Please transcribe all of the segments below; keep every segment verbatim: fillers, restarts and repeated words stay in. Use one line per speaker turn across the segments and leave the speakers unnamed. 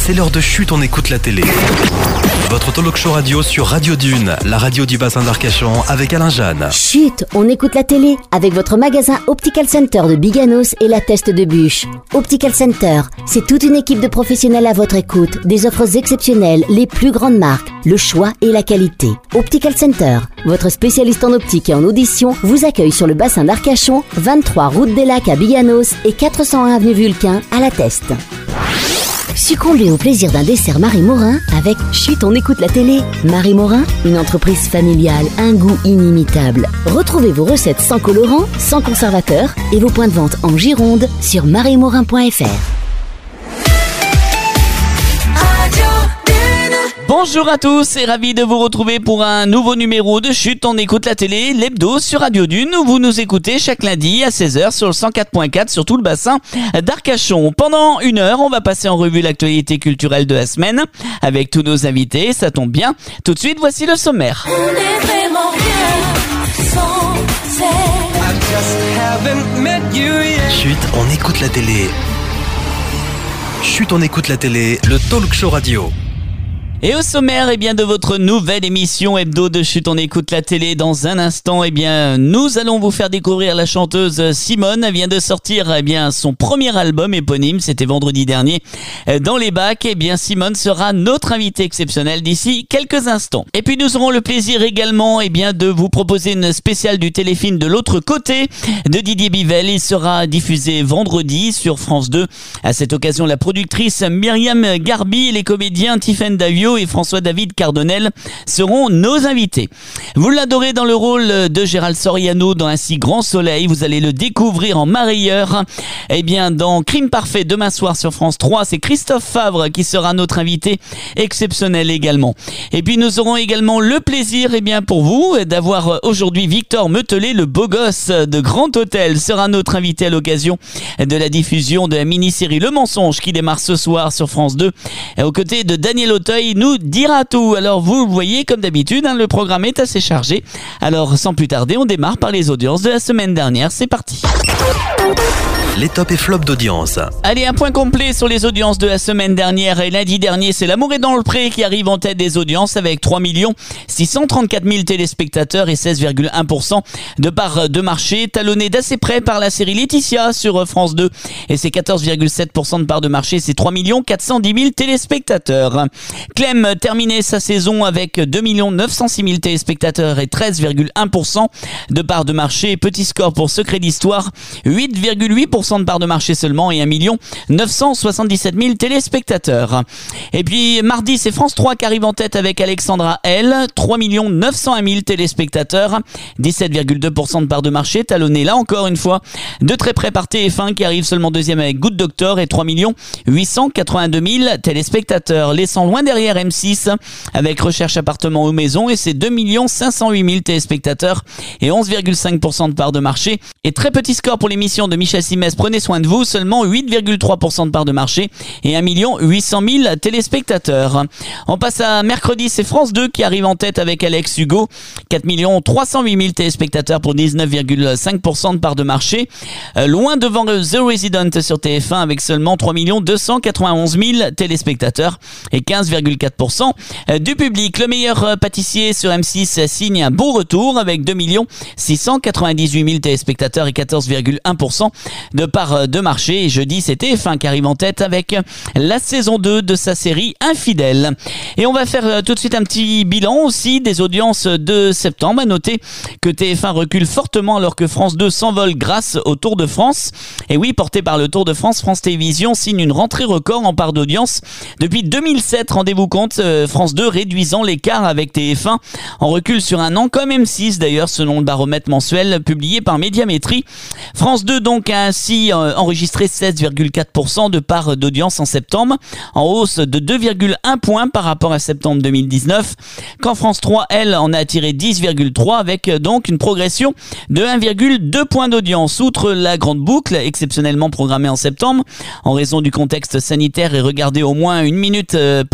c'est l'heure de Chut, on écoute la télé. Votre talk show radio sur Radio Dune, la radio du bassin d'Arcachon avec Alain Jeanne.
Chut, on écoute la télé avec votre magasin Optical Center de Biganos et la Teste de Bûche. Optical Center, c'est toute une équipe de professionnels à votre écoute, des offres exceptionnelles, les plus grandes marques, le choix et la qualité. Optical Center, votre spécialiste en optique et en audition, vous accueille sur le bassin d'Arcachon, vingt-trois route des Lacs à Biganos et quatre cent un avenue Vulcain à la Teste. Succombez au plaisir d'un dessert Marie Morin avec Chut, on écoute la télé. Marie Morin, une entreprise familiale, un goût inimitable. Retrouvez vos recettes sans colorant, sans conservateur et vos points de vente en Gironde sur marie morin point f r.
Bonjour à tous et ravi de vous retrouver pour un nouveau numéro de Chut, on écoute la télé, l'hebdo sur Radio Dune où vous nous écoutez chaque lundi à seize heures sur le cent quatre point quatre sur tout le bassin d'Arcachon. Pendant une heure, on va passer en revue l'actualité culturelle de la semaine avec tous nos invités, ça tombe bien. Tout de suite, voici le sommaire.
On est vraiment rien sans
Chut, on écoute la télé. Chut, on écoute la télé, le talk show radio.
Et au sommaire, eh bien, de votre nouvelle émission hebdo de Chut, on écoute la télé dans un instant, eh bien, nous allons vous faire découvrir la chanteuse Simone. Elle vient de sortir, eh bien, son premier album éponyme. C'était vendredi dernier dans les bacs. Eh bien, Simone sera notre invitée exceptionnelle d'ici quelques instants. Et puis, nous aurons le plaisir également, eh bien, de vous proposer une spéciale du téléfilm De l'autre côté de Didier Bivel. Il sera diffusé vendredi sur France deux. À cette occasion, la productrice Myriam Garbi et les comédiens Tiffaine Davio et François-David Cardonnel seront nos invités. Vous l'adorez dans le rôle de Gérald Soriano dans Un si grand soleil. Vous allez le découvrir en marieur. Eh bien, dans Crime parfait, demain soir sur France trois, c'est Christophe Favre qui sera notre invité exceptionnel également. Et puis, nous aurons également le plaisir, eh bien, pour vous, d'avoir aujourd'hui Victor Metelet, le beau gosse de Grand Hôtel, sera notre invité à l'occasion de la diffusion de la mini-série Le Mensonge qui démarre ce soir sur France deux. Et aux côtés de Daniel Auteuil, nous dira tout. Alors vous le voyez, comme d'habitude, hein, le programme est assez chargé. Alors sans plus tarder, on démarre par les audiences de la semaine dernière. C'est parti.
Les tops et flops d'audience.
Allez, un point complet sur les audiences de la semaine dernière. Et lundi dernier, c'est L'amour est dans le pré qui arrive en tête des audiences avec trois millions six cent trente-quatre mille téléspectateurs et seize virgule un pour cent de part de marché, talonné d'assez près par la série Laetitia sur France deux. Et c'est quatorze virgule sept pour cent de part de marché, c'est trois millions quatre cent dix mille téléspectateurs. Clem terminait sa saison avec deux millions neuf cent six mille téléspectateurs et treize virgule un pour cent de part de marché. Petit score pour Secret d'Histoire, huit virgule huit pour cent de part de marché seulement et un million neuf cent soixante-dix-sept mille téléspectateurs. Et puis mardi, c'est France trois qui arrive en tête avec Alexandra L, trois millions neuf cent un mille téléspectateurs, dix-sept virgule deux pour cent de part de marché, talonné là encore une fois de très près par T F un qui arrive seulement deuxième avec Good Doctor et trois millions huit cent quatre-vingt-deux mille téléspectateurs, laissant loin derrière M six avec Recherche appartement ou maison et ses deux millions cinq cent huit mille téléspectateurs et onze virgule cinq pour cent de part de marché. Et très petit score pour l'émission de Michel Simès, Prenez soin de vous, seulement huit virgule trois pour cent de part de marché et un million huit cent mille téléspectateurs. On passe à mercredi, c'est France deux qui arrive en tête avec Alex Hugo, quatre millions trois cent huit mille téléspectateurs pour dix-neuf virgule cinq pour cent de part de marché. Euh, loin devant The Resident sur T F un avec seulement trois millions deux cent quatre-vingt-onze mille téléspectateurs et quinze virgule quatre pour cent du public. Le meilleur pâtissier sur M six signe un bon retour avec deux millions six cent quatre-vingt-dix-huit mille téléspectateurs et quatorze virgule un pour cent de part de marché. Et jeudi, c'est T F un qui arrive en tête avec la saison deux de sa série Infidèles. Et on va faire tout de suite un petit bilan aussi des audiences de septembre. À noter que T F un recule fortement alors que France deux s'envole grâce au Tour de France. Et oui, porté par le Tour de France, France Télévisions signe une rentrée record en part d'audience depuis deux mille sept. Rendez-vous compte, France deux réduisant l'écart avec T F un en recul sur un an, comme M six d'ailleurs, selon le baromètre mensuel publié par Médiamétrie. France deux donc a ainsi enregistré seize virgule quatre pour cent de part d'audience en septembre, en hausse de deux virgule un points par rapport à septembre deux mille dix-neuf, quand France trois, elle, en a attiré dix virgule trois avec donc une progression de un virgule deux points d'audience. Outre la grande boucle, exceptionnellement programmée en septembre, en raison du contexte sanitaire et regardée au moins une minute par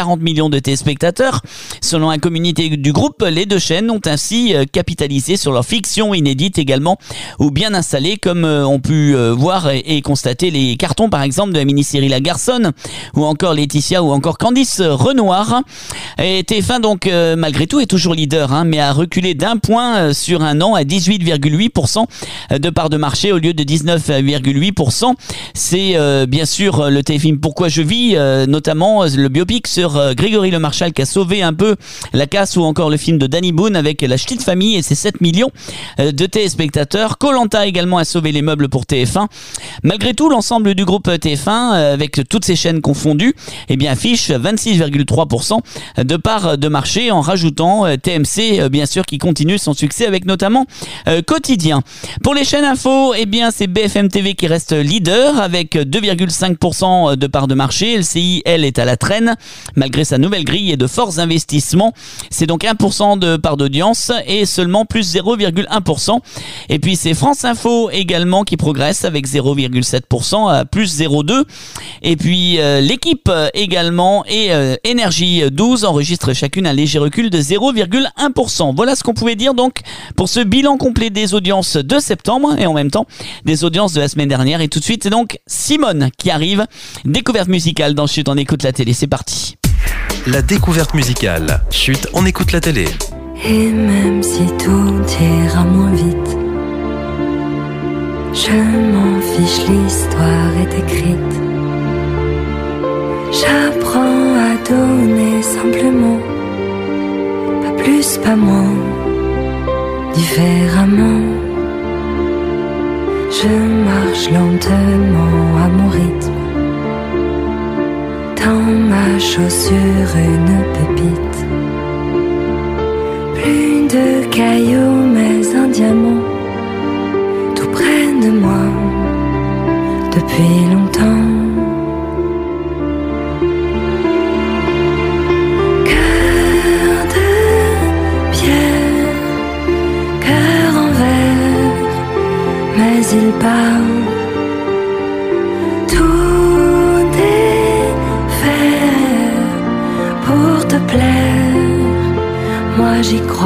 quarante millions de téléspectateurs. Selon un communiqué du groupe, les deux chaînes ont ainsi capitalisé sur leur fiction inédite également, ou bien installée, comme on pu voir et constater les cartons par exemple de la mini-série La Garçonne, ou encore Laetitia, ou encore Candice Renoir. Et T F un donc euh, malgré tout est toujours leader, hein, mais a reculé d'un point euh, sur un an à dix-huit virgule huit pour cent de part de marché au lieu de dix-neuf virgule huit pour cent. C'est euh, bien sûr le téléfilm Pourquoi je vis, euh, notamment le biopic sur euh, Grégory Le Marchal qui a sauvé un peu la casse, ou encore le film de Danny Boone avec La Ch'tite Famille et ses sept millions euh, de téléspectateurs. Koh-Lanta également a sauvé les meubles pour T F un. Malgré tout, l'ensemble du groupe T F un, euh, avec toutes ces chaînes confondues, eh bien affiche vingt-six virgule trois pour cent de part de marché, en rajoutant euh, T M C euh, bien sûr qui continue son succès avec notamment euh, Quotidien. Pour les chaînes info, eh bien c'est B F M T V qui reste leader avec deux virgule cinq pour cent de part de marché. L C I, elle, est à la traîne malgré sa nouvelle grille et de forts investissements. C'est donc un pour cent de part d'audience et seulement plus zéro virgule un pour cent. Et puis c'est France Info également qui progresse avec zéro virgule sept pour cent à plus zéro virgule deux. Et puis euh, l'équipe également et euh, Énergie douze enregistrent chacune un léger recul de zéro virgule un pour cent. Voilà ce qu'on pouvait dire donc pour ce bilan complet des audiences de septembre et en même temps des audiences de la semaine dernière. Et tout de suite c'est donc Simone qui arrive. Découverte musicale dans Chut, on écoute la télé, c'est parti.
La découverte musicale. Chut, on écoute la télé.
Et même si tout ira moins vite, je m'en fiche, l'histoire est écrite. J'apprends à donner simplement, pas plus, pas moins, différemment. Je marche lentement à mon rythme, dans ma chaussure une pépite. Plus de cailloux mais un diamant, tout près de moi, depuis longtemps. Cœur de pierre, cœur en verre, mais il bat. Tout défaire pour te plaire, moi j'y crois.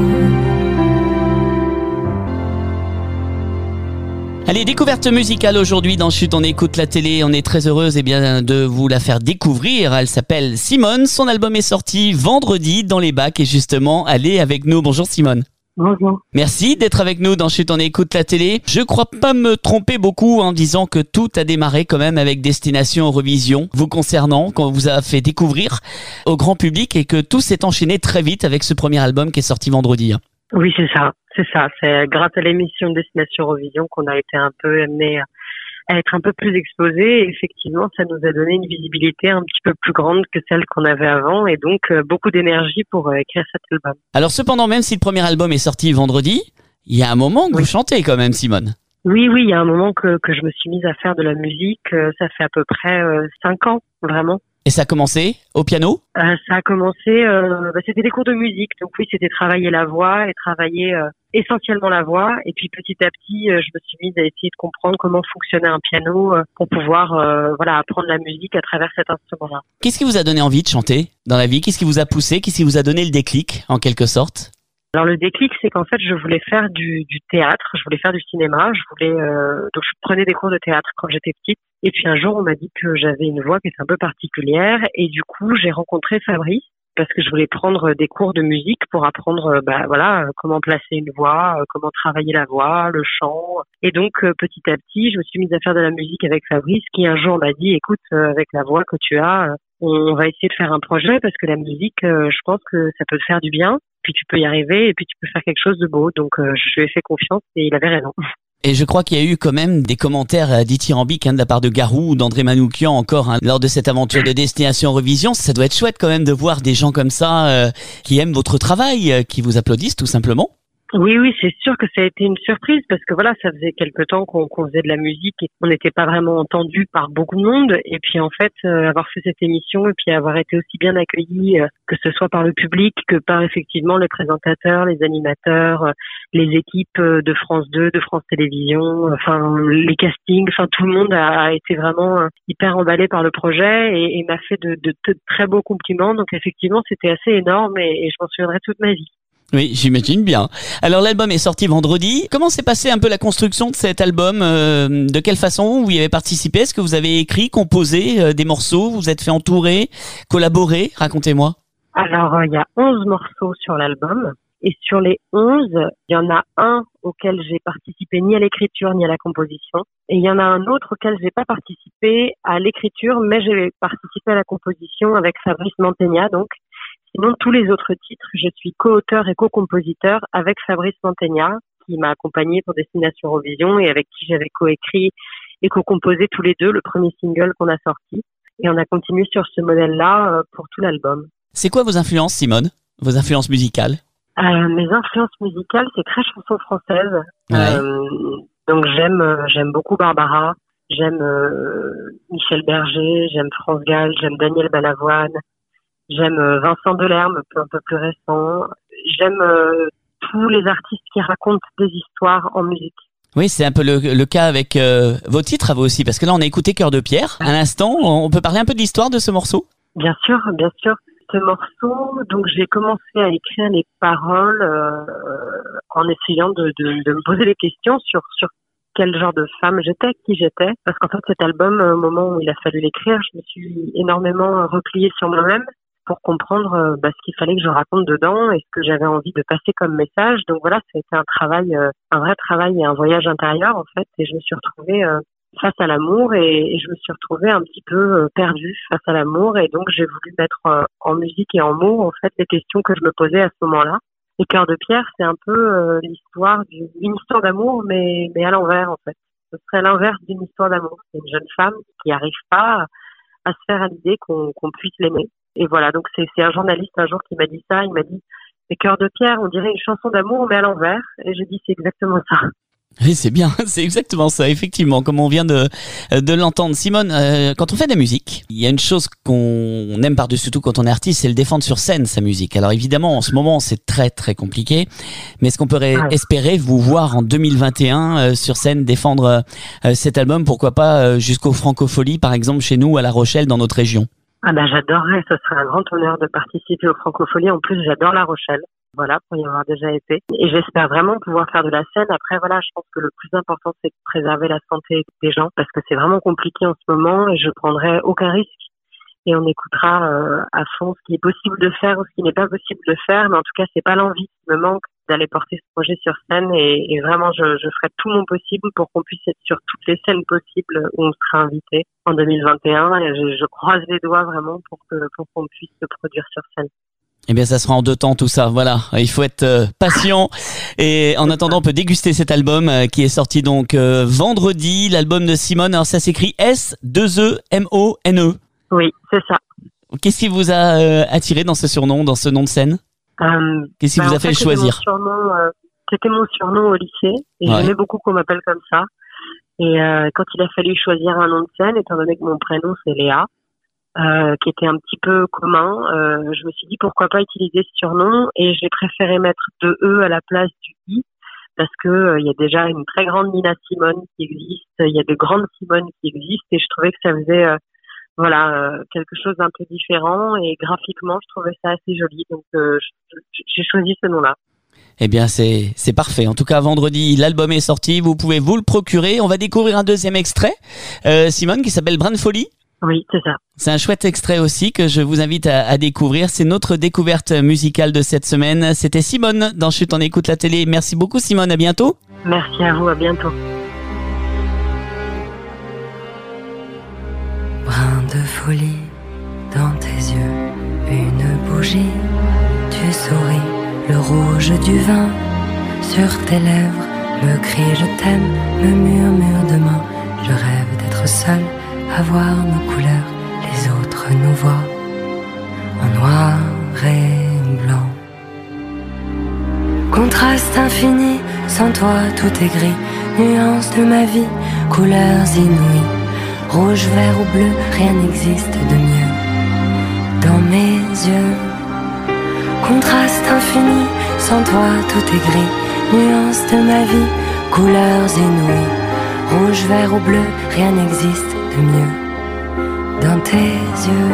Allez, découverte musicale aujourd'hui dans Chut, on écoute la télé. On est très heureuse eh bien, de vous la faire découvrir. Elle s'appelle Simone. Son album est sorti vendredi dans les bacs et justement, elle est avec nous. Bonjour Simone.
Bonjour.
Merci d'être avec nous dans Chut, on écoute la télé. Je crois pas me tromper beaucoup en disant que tout a démarré quand même avec Destination Eurovision, vous concernant, qu'on vous a fait découvrir au grand public et que tout s'est enchaîné très vite avec ce premier album qui est sorti vendredi.
Oui, c'est ça. C'est ça. C'est grâce à l'émission Destination Eurovision qu'on a été un peu amené à être un peu plus exposé. Et effectivement, ça nous a donné une visibilité un petit peu plus grande que celle qu'on avait avant et donc euh, beaucoup d'énergie pour euh, écrire cet album.
Alors cependant, même si le premier album est sorti vendredi, il y a un moment que
oui.
vous chantez quand même, Simone.
Oui, oui, il y a un moment que, que je me suis mise à faire de la musique. Euh, ça fait à peu près euh, cinq ans, vraiment.
Et ça a commencé au piano ?
euh, Ça a commencé, euh, bah, c'était des cours de musique. Donc oui, c'était travailler la voix et travailler euh, essentiellement la voix. Et puis petit à petit, euh, je me suis mise à essayer de comprendre comment fonctionnait un piano euh, pour pouvoir euh, voilà apprendre la musique à travers cet instrument-là.
Qu'est-ce qui vous a donné envie de chanter dans la vie ? Qu'est-ce qui vous a poussé ? Qu'est-ce qui vous a donné le déclic, en quelque sorte ?
Alors le déclic, c'est qu'en fait, je voulais faire du, du théâtre, je voulais faire du cinéma, je voulais euh, donc je prenais des cours de théâtre quand j'étais petite. Et puis un jour, on m'a dit que j'avais une voix qui était un peu particulière, et du coup, j'ai rencontré Fabrice parce que je voulais prendre des cours de musique pour apprendre, bah voilà, comment placer une voix, comment travailler la voix, le chant. Et donc petit à petit, je me suis mise à faire de la musique avec Fabrice, qui un jour m'a dit, écoute, avec la voix que tu as, on va essayer de faire un projet parce que la musique, je pense que ça peut te faire du bien. Puis tu peux y arriver et puis tu peux faire quelque chose de beau. Donc euh, je lui ai fait confiance et il avait raison.
Et je crois qu'il y a eu quand même des commentaires dithyrambiques hein, de la part de Garou ou d'André Manoukian encore hein, lors de cette aventure de Destination Eurovision. Ça doit être chouette quand même de voir des gens comme ça euh, qui aiment votre travail, euh, qui vous applaudissent tout simplement.
Oui, oui, c'est sûr que ça a été une surprise parce que voilà, ça faisait quelque temps qu'on, qu'on faisait de la musique et qu'on n'était pas vraiment entendu par beaucoup de monde. Et puis en fait, euh, avoir fait cette émission et puis avoir été aussi bien accueilli, euh, que ce soit par le public que par effectivement les présentateurs, les animateurs, euh, les équipes euh, de France deux, de France Télévisions, enfin les castings, enfin tout le monde a, a été vraiment euh, hyper emballé par le projet et, et m'a fait de, de, de très beaux compliments. Donc effectivement, c'était assez énorme et, et je m'en souviendrai toute ma vie.
Oui, j'imagine bien. Alors l'album est sorti vendredi. Comment s'est passée un peu la construction de cet album ? euh, De quelle façon vous y avez participé ? Est-ce que vous avez écrit, composé euh, des morceaux ? Vous êtes fait entourer, collaborer ? Racontez-moi.
Alors, euh, il y a onze morceaux sur l'album. Et sur les onze, il y en a un auquel j'ai participé ni à l'écriture ni à la composition. Et il y en a un autre auquel j'ai pas participé à l'écriture, mais j'ai participé à la composition avec Fabrice Mantegna, donc. Sinon, tous les autres titres, je suis co-auteur et co-compositeur avec Fabrice Mantegna, qui m'a accompagné pour Destination Eurovision et avec qui j'avais co-écrit et co-composé tous les deux le premier single qu'on a sorti. Et on a continué sur ce modèle-là pour tout l'album.
C'est quoi vos influences, Simone ? Vos influences musicales ?
euh, Mes influences musicales, c'est très chanson française.
Ouais.
Euh, donc j'aime, j'aime beaucoup Barbara, j'aime euh, Michel Berger, j'aime France Gall, j'aime Daniel Balavoine. J'aime Vincent Delerme, un peu plus récent. J'aime euh, tous les artistes qui racontent des histoires en musique.
Oui, c'est un peu le, le cas avec euh, vos titres à vous aussi, parce que là, on a écouté Cœur de Pierre. À l'instant, on peut parler un peu de l'histoire de ce morceau ?
Bien sûr, bien sûr. Ce morceau, donc j'ai commencé à écrire les paroles euh, en essayant de, de, de me poser des questions sur sur quel genre de femme j'étais, qui j'étais. Parce qu'en fait, cet album, au moment où il a fallu l'écrire, je me suis énormément repliée sur moi-même pour comprendre euh, bah, ce qu'il fallait que je raconte dedans et ce que j'avais envie de passer comme message. Donc voilà, ça a été un travail, euh, un vrai travail et un voyage intérieur en fait. Et je me suis retrouvée euh, face à l'amour et, et je me suis retrouvée un petit peu euh, perdue face à l'amour. Et donc j'ai voulu mettre euh, en musique et en mots en fait les questions que je me posais à ce moment-là. Et Cœur de Pierre, c'est un peu euh, l'histoire d'une une histoire d'amour, mais mais à l'envers en fait. Ce serait l'inverse d'une histoire d'amour. C'est une jeune femme qui n'arrive pas à, à se faire à l'idée qu'on, qu'on puisse l'aimer. Et voilà, donc c'est, c'est un journaliste un jour qui m'a dit ça, il m'a dit « Mais Cœur de Pierre, on dirait une chanson d'amour, mais à l'envers. » Et j'ai dit « C'est exactement ça. »
Oui, c'est bien, c'est exactement ça, effectivement, comme on vient de de l'entendre. Simone, euh, quand on fait de la musique, il y a une chose qu'on aime par-dessus tout quand on est artiste, c'est le défendre sur scène, sa musique. Alors évidemment, en ce moment, c'est très très compliqué, mais est-ce qu'on pourrait ouais. espérer vous voir en deux mille vingt et un euh, sur scène défendre euh, cet album, pourquoi pas euh, jusqu'au Francophonie, par exemple, chez nous, à La Rochelle, dans notre région ?
Ah ben j'adorerais, ce serait un grand honneur de participer au Francophonie. En plus, j'adore La Rochelle. Voilà, pour y avoir déjà été. Et j'espère vraiment pouvoir faire de la scène. Après, voilà, je pense que le plus important, c'est de préserver la santé des gens parce que c'est vraiment compliqué en ce moment et je prendrai aucun risque. Et on écoutera euh, à fond ce qui est possible de faire ou ce qui n'est pas possible de faire. Mais en tout cas, c'est pas l'envie qui me manque d'aller porter ce projet sur scène. Et, et vraiment, je, je ferai tout mon possible pour qu'on puisse être sur toutes les scènes possibles où on sera invité en deux mille vingt et un. Et je, je croise les doigts vraiment pour que pour qu'on puisse se produire sur scène.
Eh bien, ça sera en deux temps tout ça. Voilà, il faut être euh, patient. Et en attendant, on peut déguster cet album euh, qui est sorti donc euh, vendredi. L'album de Simone. Alors, ça s'écrit S deux E M O N E.
Oui, c'est ça.
Qu'est-ce qui vous a euh, attiré dans ce surnom, dans ce nom de scène euh, Qu'est-ce qui bah, vous a fait, fait le choisir
c'était mon, surnom, euh, c'était mon surnom au lycée et ouais. j'aimais beaucoup qu'on m'appelle comme ça. Et euh, quand il a fallu choisir un nom de scène, étant donné que mon prénom c'est Léa, Euh, qui était un petit peu commun, euh, je me suis dit pourquoi pas utiliser ce surnom et j'ai préféré mettre deux E à la place du I parce que il euh, y a déjà une très grande Nina Simone qui existe, il y a de grandes Simone qui existent et je trouvais que ça faisait euh, voilà euh, quelque chose d'un peu différent et graphiquement je trouvais ça assez joli donc euh, j'ai choisi ce nom-là.
Eh bien, c'est, c'est parfait. En tout cas, vendredi, l'album est sorti. Vous pouvez vous le procurer. On va découvrir un deuxième extrait, euh, Simone, qui s'appelle Brin de folie.
Oui, c'est ça.
C'est un chouette extrait aussi que je vous invite à, à découvrir. C'est notre découverte musicale de cette semaine. C'était Simone dans Chut, on écoute la télé. Merci beaucoup, Simone. À bientôt.
Merci à vous. À bientôt.
Brin de folie dans tes yeux, une bougie, tu souris, le rouge du vin sur tes lèvres, me crie je t'aime, me murmure demain, je rêve d'être seul, à voir nos couleurs, les autres nous voient en noir et blanc. Contraste infini, sans toi tout est gris. Nuances de ma vie, couleurs inouïes. Rouge, vert ou bleu, rien n'existe de mieux dans mes yeux. Contraste infini, sans toi tout est gris. Nuances de ma vie, couleurs inouïes. Rouge, vert ou bleu, rien n'existe de mieux dans tes yeux.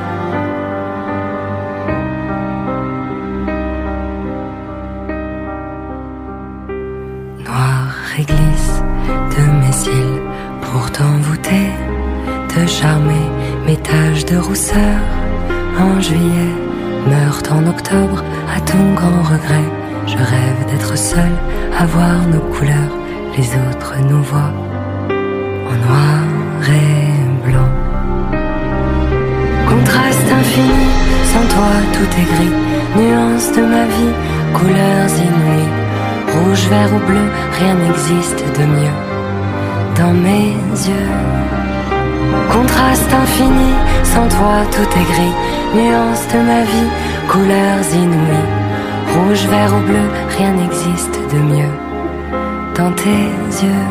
Noir et glisse de mes cils pour t'envoûter, te charmer, mes taches de rousseur. En juillet, meurent en octobre, à ton grand regret. Je rêve d'être seul, à voir nos couleurs, les autres nous voient en noir et blanc. Contraste infini, sans toi tout est gris. Nuances de ma vie, couleurs inouïes. Rouge, vert ou bleu, rien n'existe de mieux dans mes yeux. Contraste infini, sans toi tout est gris. Nuances de ma vie, couleurs inouïes. Rouge, vert ou bleu, rien n'existe de mieux dans tes yeux.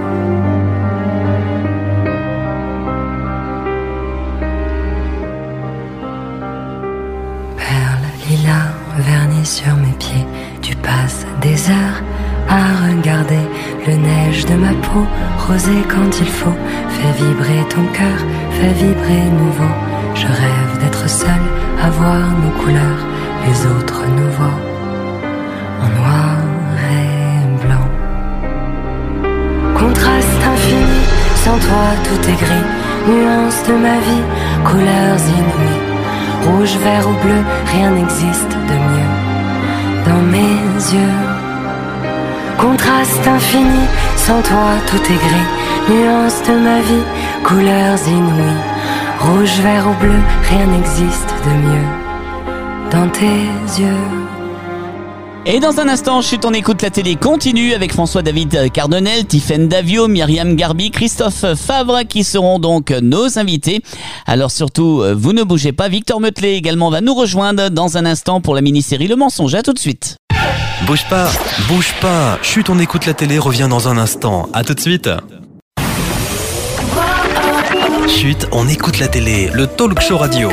Perles, lilas, vernis sur mes pieds. Tu passes des heures à regarder le neige de ma peau, rosé quand il faut. Fais vibrer ton cœur, fais vibrer nouveau. Je rêve d'être seul, à voir nos couleurs, les autres nous voient en noir et blanc. Contraste infini, sans toi tout est gris. Nuances de ma vie, couleurs inouïes. Rouge, vert ou bleu, rien n'existe de mieux dans mes yeux. Contraste infini, sans toi tout est gris. Nuances de ma vie, couleurs inouïes. Rouge, vert ou bleu, rien n'existe de mieux dans tes yeux.
Et dans un instant, Chut, on écoute la télé continue avec François-David Cardonnel, Tiffaine Davio, Myriam Garbi, Christophe Favre qui seront donc nos invités. Alors surtout, vous ne bougez pas. Victor Meutlet également va nous rejoindre dans un instant pour la mini-série Le Mensonge. À tout de suite.
Bouge pas, bouge pas. Chut, on écoute la télé revient dans un instant. À tout de suite. Chut, on écoute la télé, le talk show radio.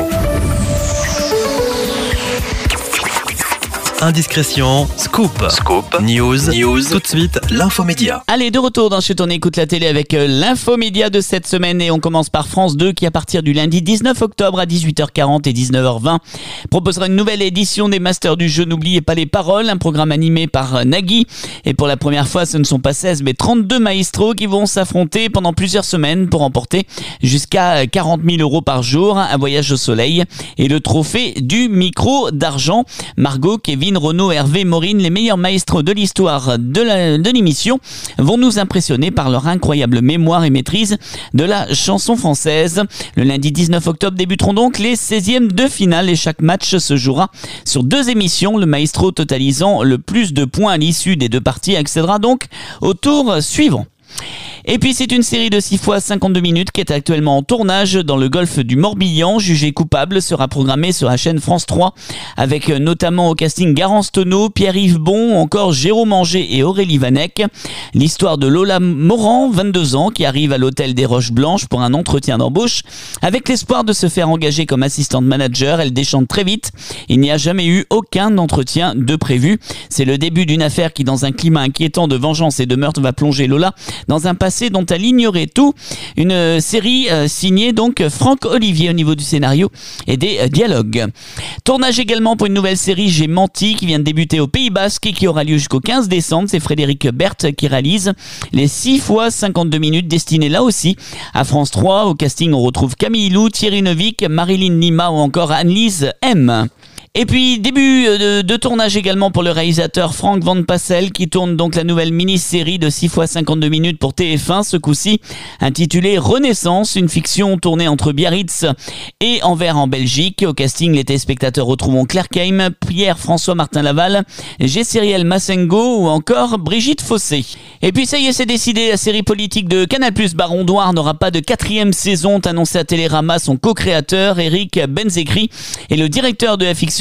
Indiscrétion, scoop, scoop, news, news, tout de suite, l'infomédia.
Allez, de retour dans Chut, on écoute la télé avec euh, l'infomédia de cette semaine et on commence par France deux qui à partir du lundi dix-neuf octobre à dix-huit heures quarante et dix-neuf heures vingt proposera une nouvelle édition des Masters du jeu N'oubliez pas les paroles, un programme animé par euh, Nagui. Et pour la première fois, ce ne sont pas seize mais trente-deux maestros qui vont s'affronter pendant plusieurs semaines pour remporter jusqu'à quarante mille euros par jour, un voyage au soleil et le trophée du micro d'argent. Margot, Kevin, Renaud, Hervé, Maureen, les meilleurs maestros de l'histoire de, la, de l'émission, vont nous impressionner par leur incroyable mémoire et maîtrise de la chanson française. Le lundi dix-neuf octobre débuteront donc les seizièmes de finale et chaque match se jouera sur deux émissions. Le maestro totalisant le plus de points à l'issue des deux parties accédera donc au tour suivant. Et puis c'est une série de six fois cinquante-deux minutes qui est actuellement en tournage dans le golfe du Morbihan. Jugé coupable sera programmée sur la chaîne France trois avec notamment au casting Garance Tonneau, Pierre-Yves Bon, encore Jérôme Anger et Aurélie Vanek. L'histoire de Lola Morand, vingt-deux ans, qui arrive à l'hôtel des Roches Blanches pour un entretien d'embauche. Avec l'espoir de se faire engager comme assistante manager, elle déchante très vite. Il n'y a jamais eu aucun entretien de prévu. C'est le début d'une affaire qui, dans un climat inquiétant de vengeance et de meurtre, va plonger Lola dans un passé dont elle ignorait tout. Une série euh, signée donc Franck Olivier au niveau du scénario et des euh, dialogues. Tournage également pour une nouvelle série J'ai menti qui vient de débuter au Pays Basque et qui aura lieu jusqu'au quinze décembre. C'est Frédéric Berthe qui réalise les six fois cinquante-deux minutes destinées là aussi à France trois. Au casting, on retrouve Camille Lou, Thierry Neuvik, Marilyn Lima ou encore Annelise M. Et puis début de, de tournage également pour le réalisateur Franck Van Passel qui tourne donc la nouvelle mini-série de six fois cinquante-deux minutes pour T F un, ce coup-ci intitulée Renaissance, une fiction tournée entre Biarritz et Anvers en Belgique. Au casting, les téléspectateurs retrouvons Claire Keim, Pierre-François Martin Laval, Gesseriel Massengo ou encore Brigitte Fossé. Et puis ça y est, c'est décidé, la série politique de Canal plus, Baron Noir n'aura pas de quatrième saison, annoncé à Télérama son co-créateur Eric Benzekri et le directeur de la fiction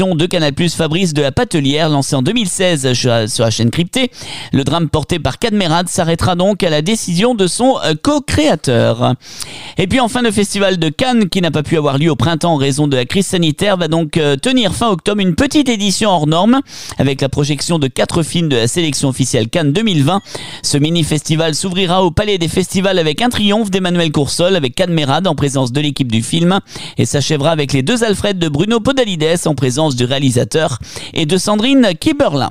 fiction de Canal plus, Fabrice de la Patelière, lancé en deux mille seize sur la chaîne Cryptée. Le drame porté par Cadmerade s'arrêtera donc à la décision de son co-créateur. Et puis enfin, le festival de Cannes, qui n'a pas pu avoir lieu au printemps en raison de la crise sanitaire, va donc tenir fin octobre une petite édition hors norme avec la projection de quatre films de la sélection officielle Cannes deux mille vingt. Ce mini-festival s'ouvrira au Palais des Festivals avec un triomphe d'Emmanuel Coursol avec Cadmerade en présence de l'équipe du film et s'achèvera avec les deux Alfred de Bruno Podalides en présence du réalisateur et de Sandrine Kiberlin.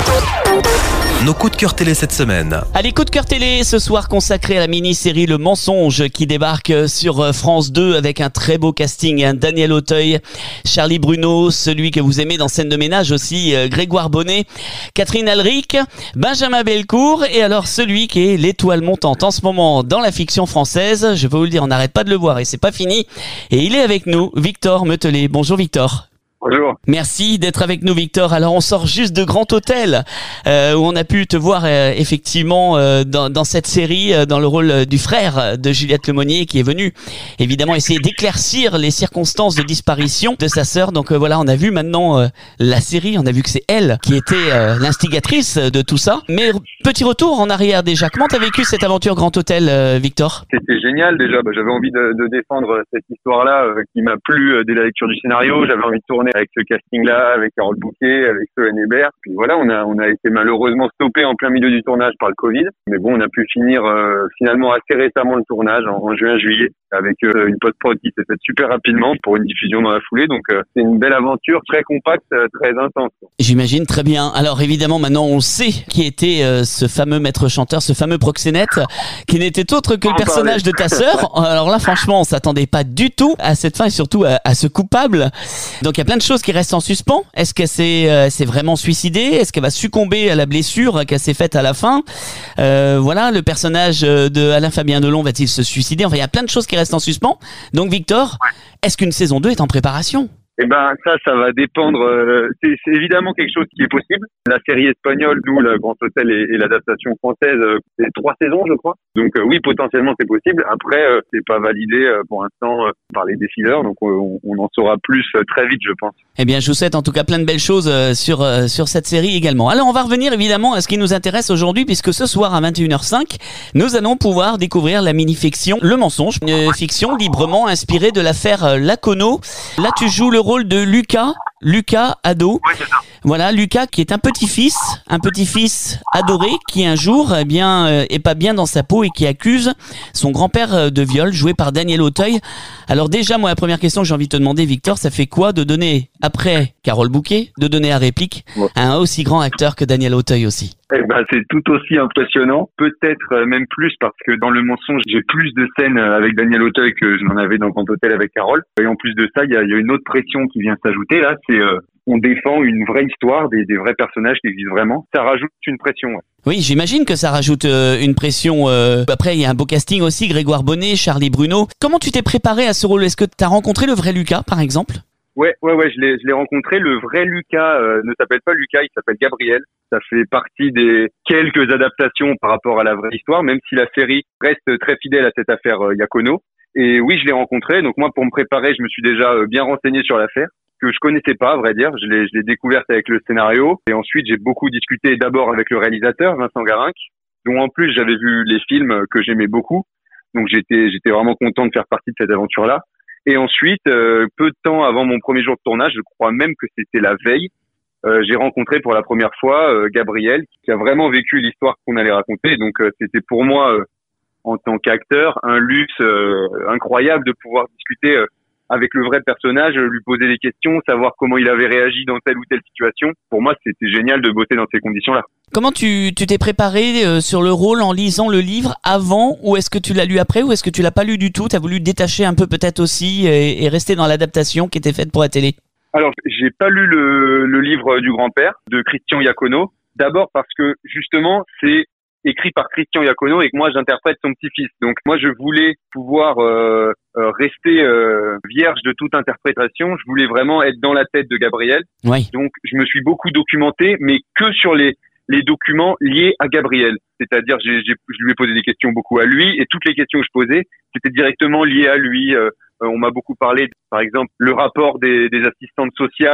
Nos coups de cœur télé cette semaine.
Allez, coup de cœur télé ce soir consacré à la mini-série Le Mensonge qui débarque sur France deux avec un très beau casting. Hein. Daniel Auteuil, Charlie Bruno, celui que vous aimez dans Scène de ménage aussi, euh, Grégoire Bonnet, Catherine Alric, Benjamin Bellecour et alors celui qui est l'étoile montante en ce moment dans la fiction française. Je peux vous le dire, on n'arrête pas de le voir et c'est pas fini. Et il est avec nous, Victor Metelet. Bonjour Victor.
Bonjour.
Merci d'être avec nous Victor. Alors on sort juste de Grand Hôtel euh, où on a pu te voir euh, effectivement euh, dans, dans cette série euh, dans le rôle du frère de Juliette Lemonnier qui est venu évidemment essayer d'éclaircir les circonstances de disparition de sa sœur. Donc euh, voilà, on a vu maintenant euh, la série, on a vu que c'est elle qui était euh, l'instigatrice de tout ça. Mais petit retour en arrière déjà. Comment t'as vécu cette aventure Grand Hôtel euh, Victor?
C'était génial déjà. Bah, j'avais envie de, de défendre cette histoire-là euh, qui m'a plu euh, dès la lecture du scénario. J'avais envie de tourner avec ce casting-là, avec Carole Bouquet, avec Solène Hébert. Puis voilà, on a on a été malheureusement stoppé en plein milieu du tournage par le Covid. Mais bon, on a pu finir euh, finalement assez récemment le tournage en, en juin-juillet avec euh, une post-prod qui s'est faite super rapidement pour une diffusion dans la foulée. Donc euh, c'est une belle aventure, très compacte, euh, très intense.
J'imagine, très bien. Alors évidemment, maintenant on sait qui était euh, ce fameux maître chanteur, ce fameux proxénète, qui n'était autre que le personnage de ta sœur. Alors là, franchement, on s'attendait pas du tout à cette fin et surtout à, à ce coupable. Donc il y a plein de choses qui restent en suspens. Est-ce qu'elle s'est, euh, s'est vraiment suicidée? Est-ce qu'elle va succomber à la blessure qu'elle s'est faite à la fin? euh, Voilà, le personnage de Alain Fabien Delon va-t-il se suicider? Enfin, il y a plein de choses qui restent en suspens. Donc Victor, est-ce qu'une saison deux est en préparation?
Eh ben ça, ça va dépendre. Euh, c'est, c'est évidemment quelque chose qui est possible. La série espagnole, d'où le Grand Hôtel et, et l'adaptation française, euh, c'est trois saisons, je crois. Donc euh, oui, potentiellement c'est possible. Après, euh, c'est pas validé euh, pour l'instant euh, par les décideurs. Donc euh, on, on en saura plus euh, très vite, je pense.
Eh bien, je vous souhaite en tout cas plein de belles choses euh, sur euh, sur cette série également. Alors, on va revenir évidemment à ce qui nous intéresse aujourd'hui, puisque ce soir à vingt et une heures cinq, nous allons pouvoir découvrir la mini-fiction Le Mensonge, une fiction librement inspirée de l'affaire euh, Lacono. Là, tu joues le rôle de Lucas. Lucas, ado.
Oui, c'est ça.
Voilà, Lucas qui est un petit-fils, un petit-fils adoré qui un jour, eh bien, euh, est pas bien dans sa peau et qui accuse son grand-père euh, de viol, joué par Daniel Auteuil. Alors déjà, moi, la première question que j'ai envie de te demander, Victor, ça fait quoi de donner, après Carole Bouquet, de donner la réplique ouais. à un aussi grand acteur que Daniel Auteuil aussi?
Eh ben, c'est tout aussi impressionnant, peut-être même plus parce que dans Le Mensonge, j'ai plus de scènes avec Daniel Auteuil que je n'en avais dans Grand Hôtel avec Carole. Et en plus de ça, il y a, y a une autre pression qui vient s'ajouter là, c'est euh, on défend une vraie histoire, des, des vrais personnages qui existent vraiment. Ça rajoute une pression. Ouais.
Oui, j'imagine que ça rajoute euh, une pression. Euh... Après, il y a un beau casting aussi, Grégoire Bonnet, Charlie Bruno. Comment tu t'es préparé à ce rôle? Est-ce que tu as rencontré le vrai Lucas, par exemple?
Ouais, ouais, ouais, je l'ai, je l'ai rencontré. Le vrai Lucas euh, ne s'appelle pas Lucas, il s'appelle Gabriel. Ça fait partie des quelques adaptations par rapport à la vraie histoire, même si la série reste très fidèle à cette affaire euh, Iacono. Et oui, je l'ai rencontré. Donc moi, pour me préparer, je me suis déjà euh, bien renseigné sur l'affaire, que je connaissais pas, à vrai dire. Je l'ai, je l'ai découverte avec le scénario. Et ensuite, j'ai beaucoup discuté d'abord avec le réalisateur, Vincent Garinck, dont en plus j'avais vu les films que j'aimais beaucoup. Donc j'étais, j'étais vraiment content de faire partie de cette aventure-là. Et ensuite, euh, peu de temps avant mon premier jour de tournage, je crois même que c'était la veille, euh, j'ai rencontré pour la première fois euh, Gabriel, qui a vraiment vécu l'histoire qu'on allait raconter. Donc euh, c'était pour moi, euh, en tant qu'acteur, un luxe euh, incroyable de pouvoir discuter euh, avec le vrai personnage, lui poser des questions, savoir comment il avait réagi dans telle ou telle situation. Pour moi, c'était génial de bosser dans ces conditions-là.
Comment tu, tu t'es préparé euh, sur le rôle en lisant le livre avant, ou est-ce que tu l'as lu après, ou est-ce que tu l'as pas lu du tout? Tu as voulu détacher un peu peut-être aussi et, et rester dans l'adaptation qui était faite pour la télé?
Alors, j'ai pas lu le, le livre du grand-père de Christian Iacono. D'abord parce que justement, c'est écrit par Christian Iacono et que moi j'interprète son petit-fils. Donc moi je voulais pouvoir euh, euh, rester euh, vierge de toute interprétation. Je voulais vraiment être dans la tête de Gabriel.
Oui.
Donc je me suis beaucoup documenté, mais que sur les les documents liés à Gabriel. C'est-à-dire j'ai, j'ai je lui ai posé des questions beaucoup à lui et toutes les questions que je posais c'était directement lié à lui. Euh, on m'a beaucoup parlé, par exemple, le rapport des, des assistantes sociales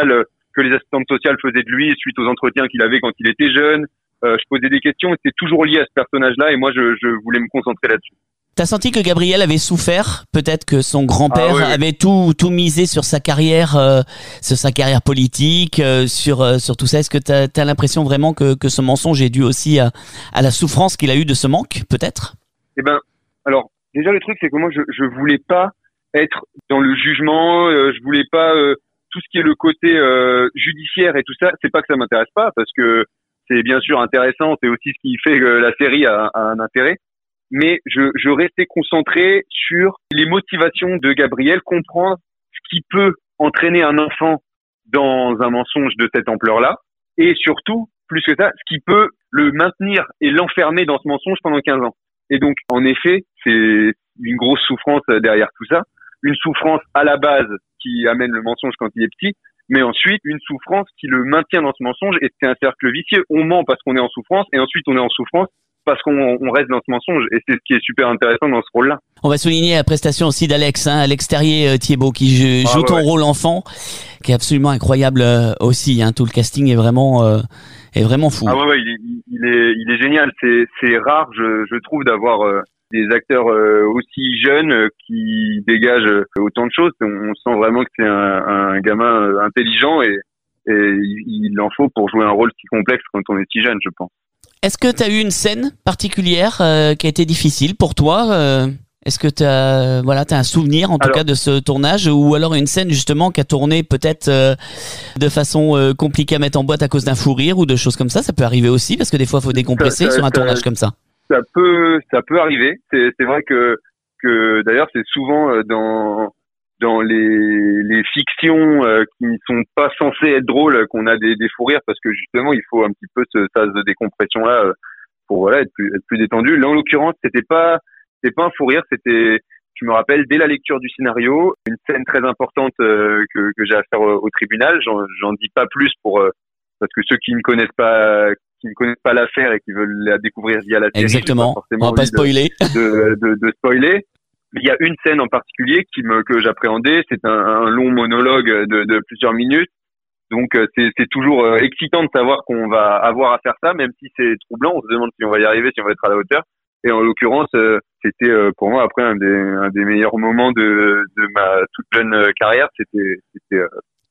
que les assistantes sociales faisaient de lui suite aux entretiens qu'il avait quand il était jeune. Euh, je posais des questions et c'était toujours lié à ce personnage-là et moi je, je voulais me concentrer là-dessus.
T'as senti que Gabriel avait souffert, peut-être que son grand-père
Ah, oui, oui.
avait tout tout misé sur sa carrière, euh, sur sa carrière politique, euh, sur euh, sur tout ça. Est-ce que t'as t'as l'impression vraiment que que ce mensonge est dû aussi à à la souffrance qu'il a eue de ce manque, peut-être?
Eh ben, alors déjà le truc c'est que moi je je voulais pas être dans le jugement, euh, je voulais pas euh, tout ce qui est le côté euh, judiciaire et tout ça. C'est pas que ça m'intéresse pas parce que c'est bien sûr intéressant, c'est aussi ce qui fait que la série a, a un intérêt. Mais je, je restais concentré sur les motivations de Gabriel, comprendre ce qui peut entraîner un enfant dans un mensonge de cette ampleur-là, et surtout, plus que ça, ce qui peut le maintenir et l'enfermer dans ce mensonge pendant quinze ans. Et donc, en effet, c'est une grosse souffrance derrière tout ça, une souffrance à la base qui amène le mensonge quand il est petit, mais ensuite une souffrance qui le maintient dans ce mensonge, et c'est un cercle vicieux. On ment parce qu'on est en souffrance, et ensuite on est en souffrance parce qu'on on reste dans ce mensonge, et c'est ce qui est super intéressant dans ce rôle-là.
On va souligner la prestation aussi d'Alex, hein, Alex Terrier-Thiebaud, qui joue,
Ah,
joue
ouais,
ton
ouais.
rôle enfant, qui est absolument incroyable euh, aussi. Hein, tout le casting est vraiment euh, est vraiment fou.
Ah ouais, ouais, il est, il est, il est génial. C'est, c'est rare, je, je trouve, d'avoir euh, des acteurs euh, aussi jeunes euh, qui dégagent euh, autant de choses. On, on sent vraiment que c'est un, un gamin euh, intelligent et, et il, il en faut pour jouer un rôle si complexe quand on est si jeune, je pense.
Est-ce que tu as eu une scène particulière euh, qui a été difficile pour toi euh, Est-ce que tu as voilà, t'as un souvenir en tout
Alors,
cas de ce tournage, ou alors une scène justement qui a tourné peut-être euh, de façon euh, compliquée à mettre en boîte à cause d'un fou rire ou de choses comme ça? Ça peut arriver aussi parce que des fois il faut décompresser
Ça- ça-
sur un
ça-
tournage comme ça.
Ça peut, ça peut arriver. C'est, c'est vrai que, que d'ailleurs, c'est souvent euh, dans dans les, les fictions euh, qui ne sont pas censées être drôles qu'on a des, des fous rires parce que justement, il faut un petit peu ce sas de décompression là euh, pour voilà être plus, être plus détendu. Là, en l'occurrence, c'était pas, c'était pas un fou rire, c'était, je me rappelle dès la lecture du scénario, une scène très importante euh, que, que j'ai à faire au, au tribunal. J'en, j'en dis pas plus pour euh, parce que ceux qui ne connaissent pas qui ne connaissent pas l'affaire et qui veulent la découvrir via la série,
Exactement.
j'ai pas
On va pas
forcément envie de-
spoiler.
de, de, de spoiler. Il y a une scène en particulier qui me, que j'appréhendais. C'est un, un long monologue de, de plusieurs minutes. Donc, euh, c'est, c'est toujours euh, excitant de savoir qu'on va avoir à faire ça, même si c'est troublant. On se demande si on va y arriver, si on va être à la hauteur. Et en l'occurrence, euh, c'était euh, pour moi après un des, un des meilleurs moments de, de ma toute jeune euh, carrière. C'était, c'était euh,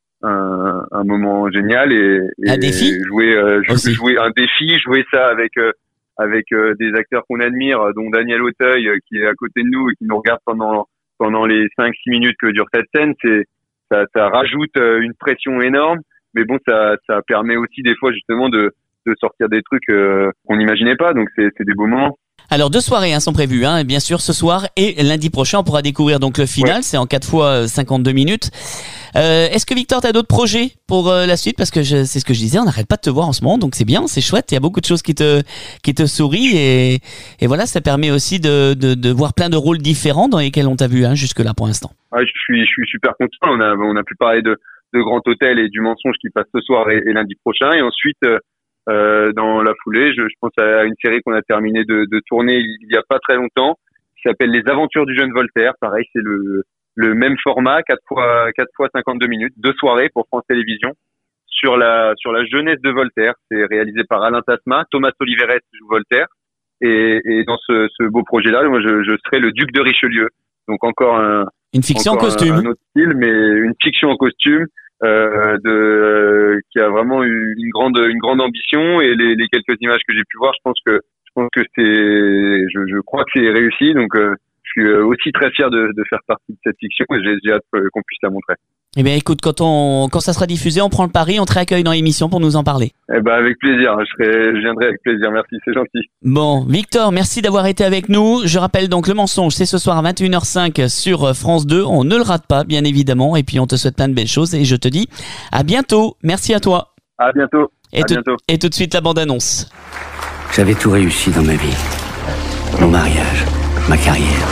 un, un moment génial et, et
Un défi
jouer, euh,
aussi.
jouer un défi, jouer ça avec euh, avec euh, des acteurs qu'on admire, euh, dont Daniel Auteuil, euh, qui est à côté de nous et qui nous regarde pendant pendant les cinq six minutes que dure cette scène. C'est ça, ça rajoute euh, une pression énorme, mais bon, ça ça permet aussi des fois justement de de sortir des trucs euh, qu'on n'imaginait pas. Donc c'est c'est des beaux moments.
Alors deux soirées hein, sont prévues, hein, bien sûr ce soir et lundi prochain on pourra découvrir donc le final,
Ouais.
c'est en quatre fois cinquante-deux minutes. Euh, est-ce que Victor t'as d'autres projets pour euh, la suite, parce que je, c'est ce que je disais, on n'arrête pas de te voir en ce moment, donc c'est bien, c'est chouette, il y a beaucoup de choses qui te qui te sourient et et voilà, ça permet aussi de de, de voir plein de rôles différents dans lesquels on t'a vu hein, jusque là pour l'instant.
Ouais, je suis je suis super content. On a on a pu parler de de Grand Hôtel et du mensonge qui passe ce soir et, et lundi prochain, et ensuite euh, Euh, dans la foulée, je, je pense à une série qu'on a terminé de, de tourner il y a pas très longtemps, qui s'appelle Les Aventures du jeune Voltaire. Pareil, c'est le, le même format, quatre fois, quatre fois cinquante-deux minutes, deux soirées pour France Télévisions, sur la, sur la jeunesse de Voltaire. C'est réalisé par Alain Tasma, Thomas Oliveres joue Voltaire. Et, et dans ce, ce beau projet-là, moi, je, je serai le duc de Richelieu. Donc encore un,
Une fiction en
encore
costume.
un, un autre style, mais une fiction en costume. Euh, de euh, qui a vraiment eu une grande une grande ambition, et les, les quelques images que j'ai pu voir, je pense que je pense que c'est je, je crois que c'est réussi, donc euh, je suis aussi très fier de, de faire partie de cette fiction et j'ai, j'ai hâte qu'on puisse la montrer.
Eh bien écoute, quand on quand ça sera diffusé, on prend le pari, on te réaccueille dans l'émission pour nous en parler.
Eh ben avec plaisir, je serai je viendrai avec plaisir, merci, c'est gentil.
Bon, Victor, merci d'avoir été avec nous. Je rappelle donc le mensonge, c'est ce soir à vingt et une heures cinq sur France deux. On ne le rate pas, bien évidemment. Et puis on te souhaite plein de belles choses et je te dis à bientôt. Merci à toi.
À bientôt.
Et,
à
tout,
bientôt.
et tout de suite la bande-annonce.
J'avais tout réussi dans ma vie. Mon mariage, ma carrière.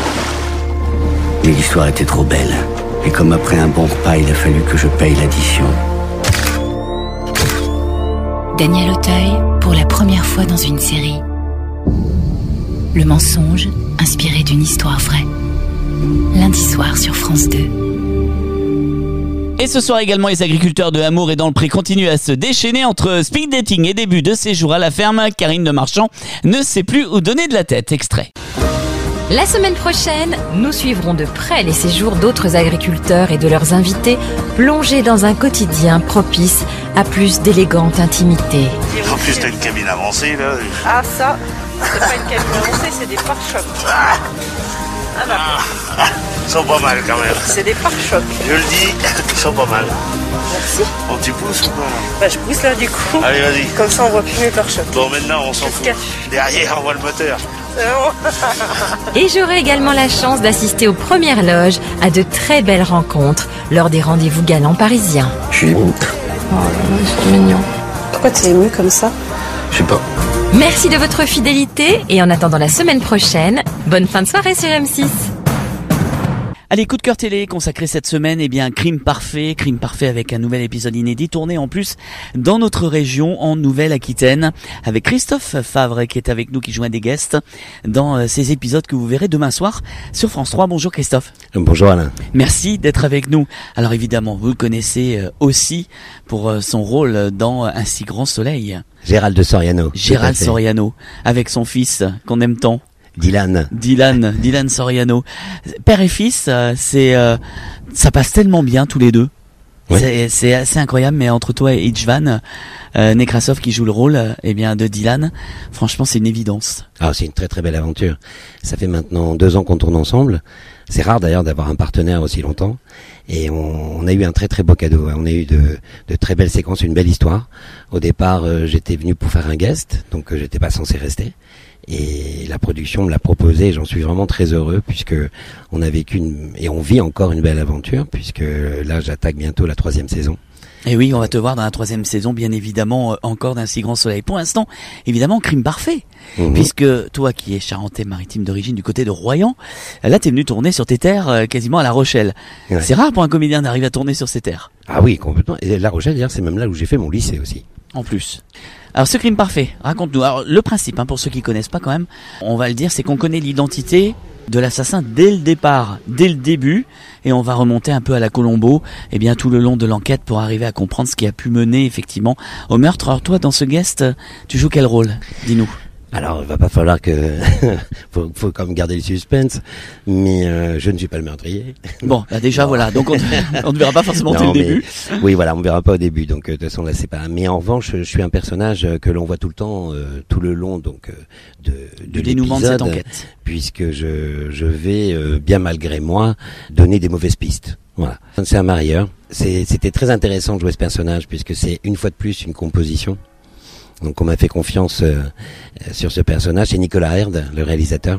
Mais l'histoire était trop belle. Et comme après un bon repas, il a fallu que je paye l'addition.
Daniel Auteuil, pour la première fois dans une série. Le mensonge, inspiré d'une histoire vraie. Lundi soir sur France deux.
Et ce soir également, les agriculteurs de Amour et dans le Pré continuent à se déchaîner entre speed dating et début de séjour à la ferme. Karine de Marchand ne sait plus où donner de la tête. Extrait.
La semaine prochaine, nous suivrons de près les séjours d'autres agriculteurs et de leurs invités plongés dans un quotidien propice à plus d'élégante intimité.
En plus, t'as une cabine avancée, là.
Ah, ça, c'est pas une cabine avancée, c'est des pare-chocs. Ah,
ah bah. Ah, ils sont pas mal, quand même.
C'est des pare-chocs.
Je le dis, ils sont pas mal.
Merci.
Bon, tu pousses ou pas?
Bah, je pousse là, du coup.
Allez, vas-y.
Comme ça, on voit plus mes pare-chocs.
Bon, maintenant, on s'en fout. Derrière, on voit le moteur.
Et j'aurai également la chance d'assister aux premières loges à de très belles rencontres lors des rendez-vous galants parisiens.
Je suis ému.
Oh là là, c'est mignon. Pourquoi t'es ému comme ça?
Je sais pas.
Merci de votre fidélité et en attendant la semaine prochaine, bonne fin de soirée sur M six.
Allez, coup de cœur télé consacré cette semaine, eh bien, Crime Parfait, Crime Parfait avec un nouvel épisode inédit tourné en plus dans notre région, en Nouvelle-Aquitaine, avec Christophe Favre qui est avec nous, qui joue un des guests dans euh, ces épisodes que vous verrez demain soir sur France trois. Bonjour Christophe.
Bonjour Alain.
Merci d'être avec nous. Alors évidemment, vous le connaissez euh, aussi pour euh, son rôle dans Un si grand soleil.
Gérald de Soriano.
Gérald Soriano, avec son fils qu'on aime tant.
Dylan.
Dylan, Dylan Soriano. Père et fils, euh, c'est, euh, ça passe tellement bien tous les deux. Oui. C'est, c'est assez incroyable, mais entre toi et Istvan euh, Nekrasov qui joue le rôle, euh, eh bien, de Dylan, franchement, c'est une évidence.
Ah, c'est une très très belle aventure. Ça fait maintenant deux ans qu'on tourne ensemble. C'est rare d'ailleurs d'avoir un partenaire aussi longtemps. Et on, on a eu un très très beau cadeau. On a eu de, de très belles séquences, une belle histoire. Au départ, euh, j'étais venu pour faire un guest, donc euh, j'étais pas censé rester. Et la production me l'a proposé, j'en suis vraiment très heureux puisque on a vécu une, et on vit encore une belle aventure puisque là j'attaque bientôt la troisième saison.
Et oui, on va te voir dans la troisième saison, bien évidemment, euh, encore d'Un si grand soleil. Pour l'instant, évidemment, Crime Parfait, mmh. puisque toi qui es charentais-maritime d'origine du côté de Royan, là t'es venu tourner sur tes terres euh, quasiment à La Rochelle. Ouais. C'est rare pour un comédien d'arriver à tourner sur ses terres.
Ah oui, complètement. Et La Rochelle, d'ailleurs, c'est même là où j'ai fait mon lycée aussi.
En plus. Alors ce Crime Parfait, raconte-nous. Alors le principe, hein, pour ceux qui connaissent pas quand même, on va le dire, c'est qu'on connaît l'identité de l'assassin dès le départ, dès le début, et on va remonter un peu à la Colombo, et bien tout le long de l'enquête pour arriver à comprendre ce qui a pu mener effectivement au meurtre. Alors toi, dans ce guest, tu joues quel rôle? Dis-nous.
Alors, il va pas falloir que faut, faut quand même garder le suspense, mais euh, je ne suis pas le meurtrier.
Bon, bah déjà non. Voilà, donc on, on ne verra pas forcément dès le début.
Oui, voilà, on ne verra pas au début, donc euh, de toute façon là c'est pas. Mais en revanche, je suis un personnage que l'on voit tout le temps, euh, tout le long, donc euh, de, de
du dénouement de cette enquête,
puisque je je vais euh, bien malgré moi donner des mauvaises pistes. Voilà, c'est un marieur. C'est, c'était très intéressant de jouer ce personnage puisque c'est une fois de plus une composition. Donc on m'a fait confiance euh, sur ce personnage, c'est Nicolas Herd, le réalisateur,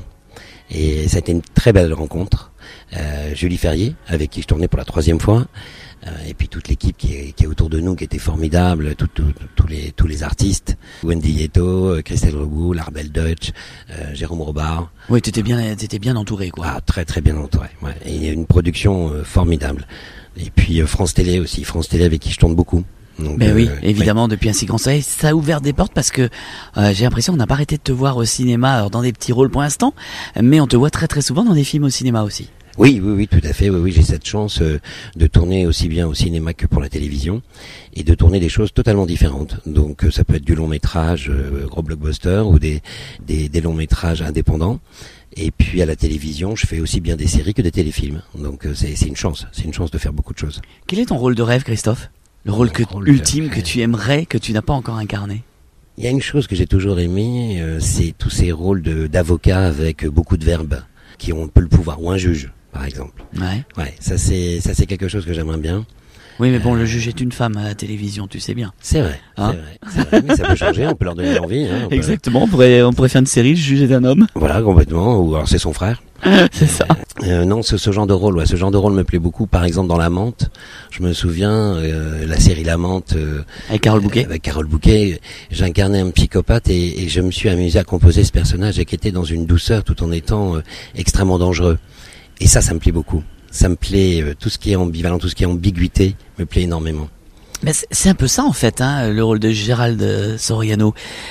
et ça a été une très belle rencontre. Euh, Julie Ferrier, avec qui je tournais pour la troisième fois, euh, et puis toute l'équipe qui est, qui est autour de nous, qui était formidable, tous tout, tout les tous les artistes, Wendy Yeto, Christelle Roux, Larbel Deutsch, euh, Jérôme Robard.
Oui, t'étais bien, t'étais bien entouré, quoi.
Ah, très très bien entouré. Ouais. Et il y a une production euh, formidable. Et puis euh, France Télé aussi, France Télé avec qui je tourne beaucoup.
Donc, ben euh, oui, évidemment, ouais. Depuis Un si grand soleil, ça a ouvert des portes parce que euh, j'ai l'impression qu'on n'a pas arrêté de te voir au cinéma, alors dans des petits rôles pour l'instant, mais on te voit très très souvent dans des films au cinéma aussi.
Oui, oui, oui, tout à fait. Oui, oui, j'ai cette chance euh, de tourner aussi bien au cinéma que pour la télévision et de tourner des choses totalement différentes. Donc, euh, ça peut être du long métrage, euh, gros blockbuster, ou des, des des longs métrages indépendants. Et puis à la télévision, je fais aussi bien des séries que des téléfilms. Donc, euh, c'est c'est une chance, c'est une chance de faire beaucoup de choses.
Quel est ton rôle de rêve, Christophe? Le rôle, que, rôle ultime que tu aimerais, que tu n'as pas encore incarné?
Il y a une chose que j'ai toujours aimé, euh, c'est tous ces rôles de, d'avocat avec beaucoup de verbes qui ont un peu le pouvoir, ou un juge, par exemple.
Ouais.
Ouais, ça c'est ça c'est quelque chose que j'aimerais bien.
Oui, mais bon, euh... le juge est une femme à la télévision, tu sais bien.
C'est vrai, hein, c'est vrai, c'est vrai, mais ça peut changer, on peut leur donner l'envie. Hein, on
Exactement,
peut...
on pourrait, on pourrait faire une série, le juge est un homme.
Voilà, complètement, ou alors c'est son frère.
C'est ça.
Euh, non, ce, ce genre de rôle, ouais, ce genre de rôle me plaît beaucoup. Par exemple, dans La Menthe, je me souviens, euh, la série La Menthe euh,
avec Carole Bouquet.
Euh, avec Carole Bouquet, j'incarnais un psychopathe et, et je me suis amusé à composer ce personnage et qui était dans une douceur tout en étant euh, extrêmement dangereux. Et ça, ça me plaît beaucoup. Ça me plaît, euh, tout ce qui est ambivalent, tout ce qui est ambiguïté, me plaît énormément.
Mais c'est, c'est un peu ça en fait, hein, le rôle de Gérald Soriano.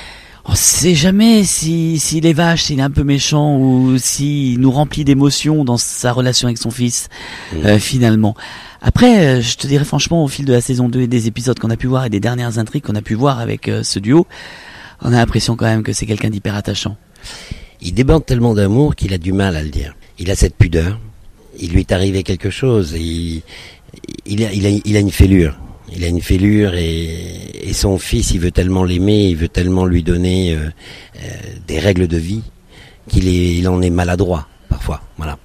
On sait jamais si s'il est vache, s'il est un peu méchant ou s'il nous remplit d'émotions dans sa relation avec son fils, mmh. euh, finalement. Après, euh, je te dirais franchement, au fil de la saison deux et des épisodes qu'on a pu voir et des dernières intrigues qu'on a pu voir avec euh, ce duo, on a l'impression quand même que c'est quelqu'un d'hyper attachant.
Il déborde tellement d'amour qu'il a du mal à le dire. Il a cette pudeur. Il lui est arrivé quelque chose. Il, il, a, il, a, il a une fêlure. Il a une fêlure et, et son fils, il veut tellement l'aimer, il veut tellement lui donner euh, euh, des règles de vie qu'il est, il en est maladroit parfois. Voilà.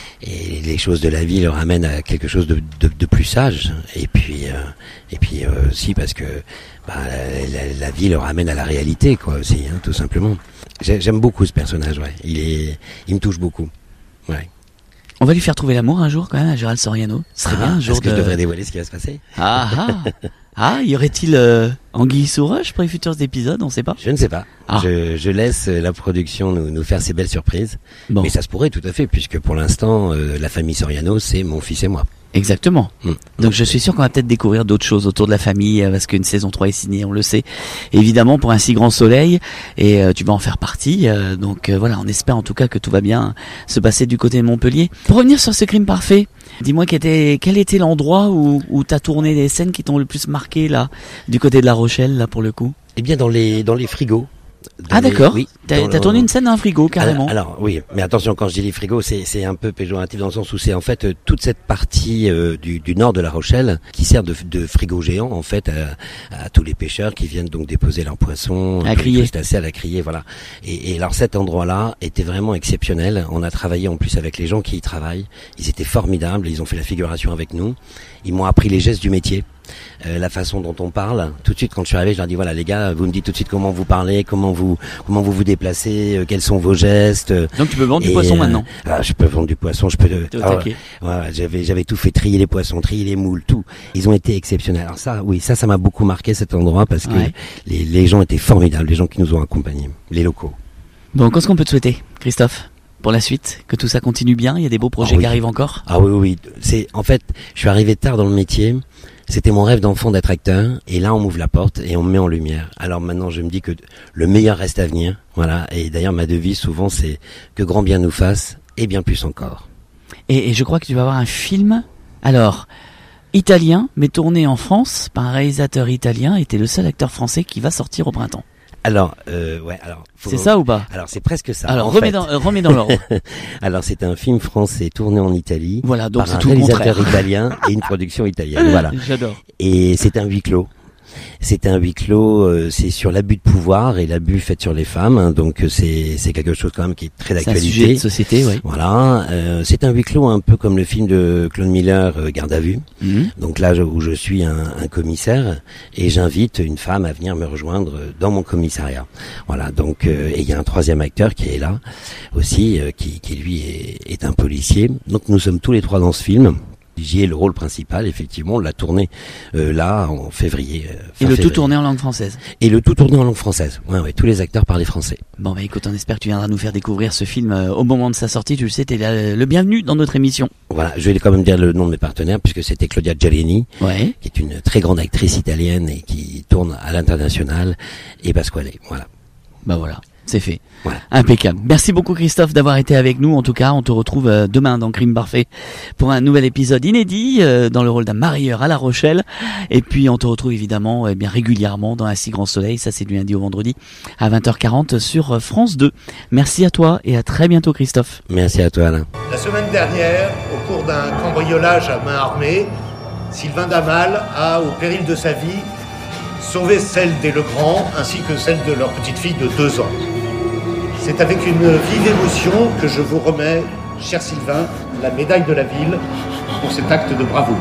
Et les choses de la vie le ramènent à quelque chose de, de, de plus sage. Et puis, euh, et puis euh, aussi parce que bah, la, la, la vie le ramène à la réalité, quoi, aussi, hein, tout simplement. J'aime beaucoup ce personnage. Ouais. Il est, il me touche beaucoup. Ouais.
On va lui faire trouver l'amour un jour quand même à Gérald Soriano. Ce serait
ah,
bien un jour
est-ce que
de...
je devrais dévoiler ce qui va se passer?
Ah ah Ah, y aurait-il euh, anguille sous roche pour les futurs épisodes? On sait pas.
Je ne sais pas.
Ah.
Je, je laisse la production nous, nous faire ses belles surprises. Bon. Mais ça se pourrait tout à fait, puisque pour l'instant, euh, la famille Soriano, c'est mon fils et moi.
Exactement.
Mmh.
Donc je suis sûr qu'on va peut-être découvrir d'autres choses autour de la famille, parce qu'une saison trois est signée, on le sait. Évidemment pour un si grand soleil, et euh, tu vas en faire partie. Euh, donc euh, voilà, on espère en tout cas que tout va bien se passer du côté de Montpellier. Pour revenir sur ce crime parfait, dis-moi quel était, quel était l'endroit où, où t'as tourné les scènes qui t'ont le plus marqué là, du côté de La Rochelle là pour le coup?
Eh bien dans les dans les frigos.
Ah
les,
d'accord,
oui,
t'as, t'as tourné une scène dans un frigo carrément.
Alors, alors oui, mais attention, quand je dis les frigos, c'est, c'est un peu péjoratif dans le sens où c'est en fait euh, toute cette partie euh, du, du nord de La Rochelle qui sert de, de frigo géant en fait à, à tous les pêcheurs qui viennent donc déposer leurs poissons,
à crier,
à la crier, voilà. Et, et alors cet endroit-là était vraiment exceptionnel. On a travaillé en plus avec les gens qui y travaillent. Ils étaient formidables. Ils ont fait la figuration avec nous. Ils m'ont appris les gestes du métier. Euh, la façon dont on parle. Tout de suite, quand je suis arrivé, je leur dis voilà les gars, vous me dites tout de suite comment vous parlez, comment vous comment vous vous déplacez, euh, quels sont vos gestes.
Donc tu peux vendre
et,
du poisson
euh,
maintenant.
Ah, je peux vendre du poisson, je peux.
Ah,
ouais, ouais, j'avais j'avais tout fait, trier les poissons, trier les moules, tout. Ils ont été exceptionnels. Alors ça, oui, ça, ça m'a beaucoup marqué cet endroit parce que
ouais.
les les gens étaient formidables, les gens qui nous ont accompagnés, les locaux.
Bon, qu'est-ce qu'on peut te souhaiter, Christophe, pour la suite, que tout ça continue bien? Il y a des beaux projets
ah, oui.
qui arrivent encore.
Ah oui, oui, oui. C'est en fait, je suis arrivé tard dans le métier. C'était mon rêve d'enfant d'être acteur, et là on m'ouvre la porte et on me met en lumière. Alors maintenant je me dis que le meilleur reste à venir, voilà. Et d'ailleurs ma devise souvent c'est que grand bien nous fasse et bien plus encore.
Et, et je crois que tu vas avoir un film, alors italien, mais tourné en France par un réalisateur italien, et t'es le seul acteur français qui va sortir au printemps.
Alors, euh, ouais, alors.
Faut... C'est ça ou pas?
Alors, c'est presque ça.
Alors, remets dans, euh, remets dans l'ordre.
Alors, c'est un film français tourné en Italie.
Voilà, donc
par
c'est
un
tout
réalisateur italien et une production italienne. Voilà.
J'adore.
Et c'est un huis clos. C'est un huis clos, euh, c'est sur l'abus de pouvoir et l'abus fait sur les femmes, hein, donc c'est c'est quelque chose quand même qui est très d'actualité.
C'est un sujet de société, oui.
Voilà, euh, c'est un huis clos un peu comme le film de Claude Miller, euh, Garde à vue.
Mmh.
Donc là je, où je suis un, un commissaire et j'invite une femme à venir me rejoindre dans mon commissariat. Voilà, donc euh, et il y a un troisième acteur qui est là aussi, euh, qui, qui lui est, est un policier. Donc nous sommes tous les trois dans ce film. J'y ai le rôle principal, effectivement, on l'a tourné euh, là en février. Euh,
et le
février.
tout tourné en langue française.
Et le tout tourné en langue française. Ouais, ouais, tous les acteurs parlaient français.
Bon, bah écoute, on espère que tu viendras nous faire découvrir ce film euh, au moment de sa sortie. Tu le sais, t'es là, le bienvenu dans notre émission.
Voilà, je vais quand même dire le nom de mes partenaires puisque c'était Claudia Giallini,
ouais.
qui est une très grande actrice italienne et qui tourne à l'international, et Pasquale. Voilà.
Bah voilà. C'est fait.
Voilà.
Impeccable. Merci beaucoup Christophe d'avoir été avec nous. En tout cas, on te retrouve euh, demain dans Crime Parfait pour un nouvel épisode inédit euh, dans le rôle d'un marieur à La Rochelle. Et puis on te retrouve évidemment eh bien régulièrement dans Un si grand soleil. Ça c'est du lundi au vendredi à vingt heures quarante sur France deux. Merci à toi et à très bientôt Christophe.
Merci à toi Alain.
La semaine dernière, au cours d'un cambriolage à main armée, Sylvain Damal a, au péril de sa vie, sauvé celle des Legrand ainsi que celle de leur petite fille de deux ans. C'est avec une vive émotion que je vous remets, cher Sylvain, la médaille de la ville pour cet acte de bravoure.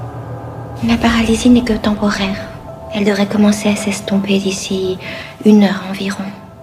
La paralysie n'est que temporaire. Elle devrait commencer à s'estomper d'ici une heure environ.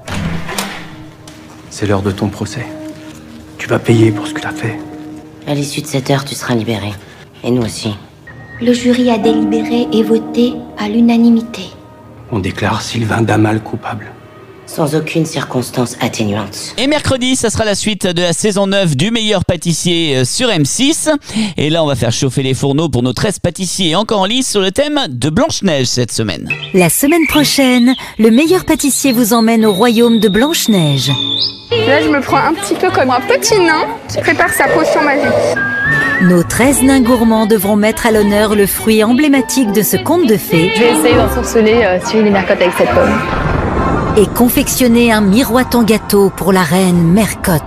C'est l'heure de ton procès. Tu vas payer pour ce que tu as fait.
À l'issue de cette heure, tu seras libéré. Et nous aussi.
Le jury a délibéré et voté à l'unanimité.
On déclare Sylvain Damal coupable.
sans aucune circonstance atténuante.
Et mercredi, ça sera la suite de la saison neuf du meilleur pâtissier sur M six. Et là, on va faire chauffer les fourneaux pour nos treize pâtissiers encore en lice sur le thème de Blanche-Neige cette semaine.
La semaine prochaine, le meilleur pâtissier vous emmène au royaume de Blanche-Neige.
Là, je me prends un petit peu comme un petit nain qui prépare sa potion magique.
Nos treize nains gourmands devront mettre à l'honneur le fruit emblématique de ce conte de fées.
Je vais essayer d'ensorceler euh, Cyril et Mercotte avec cette pomme.
Et confectionner un miroitant gâteau pour la reine Mercotte.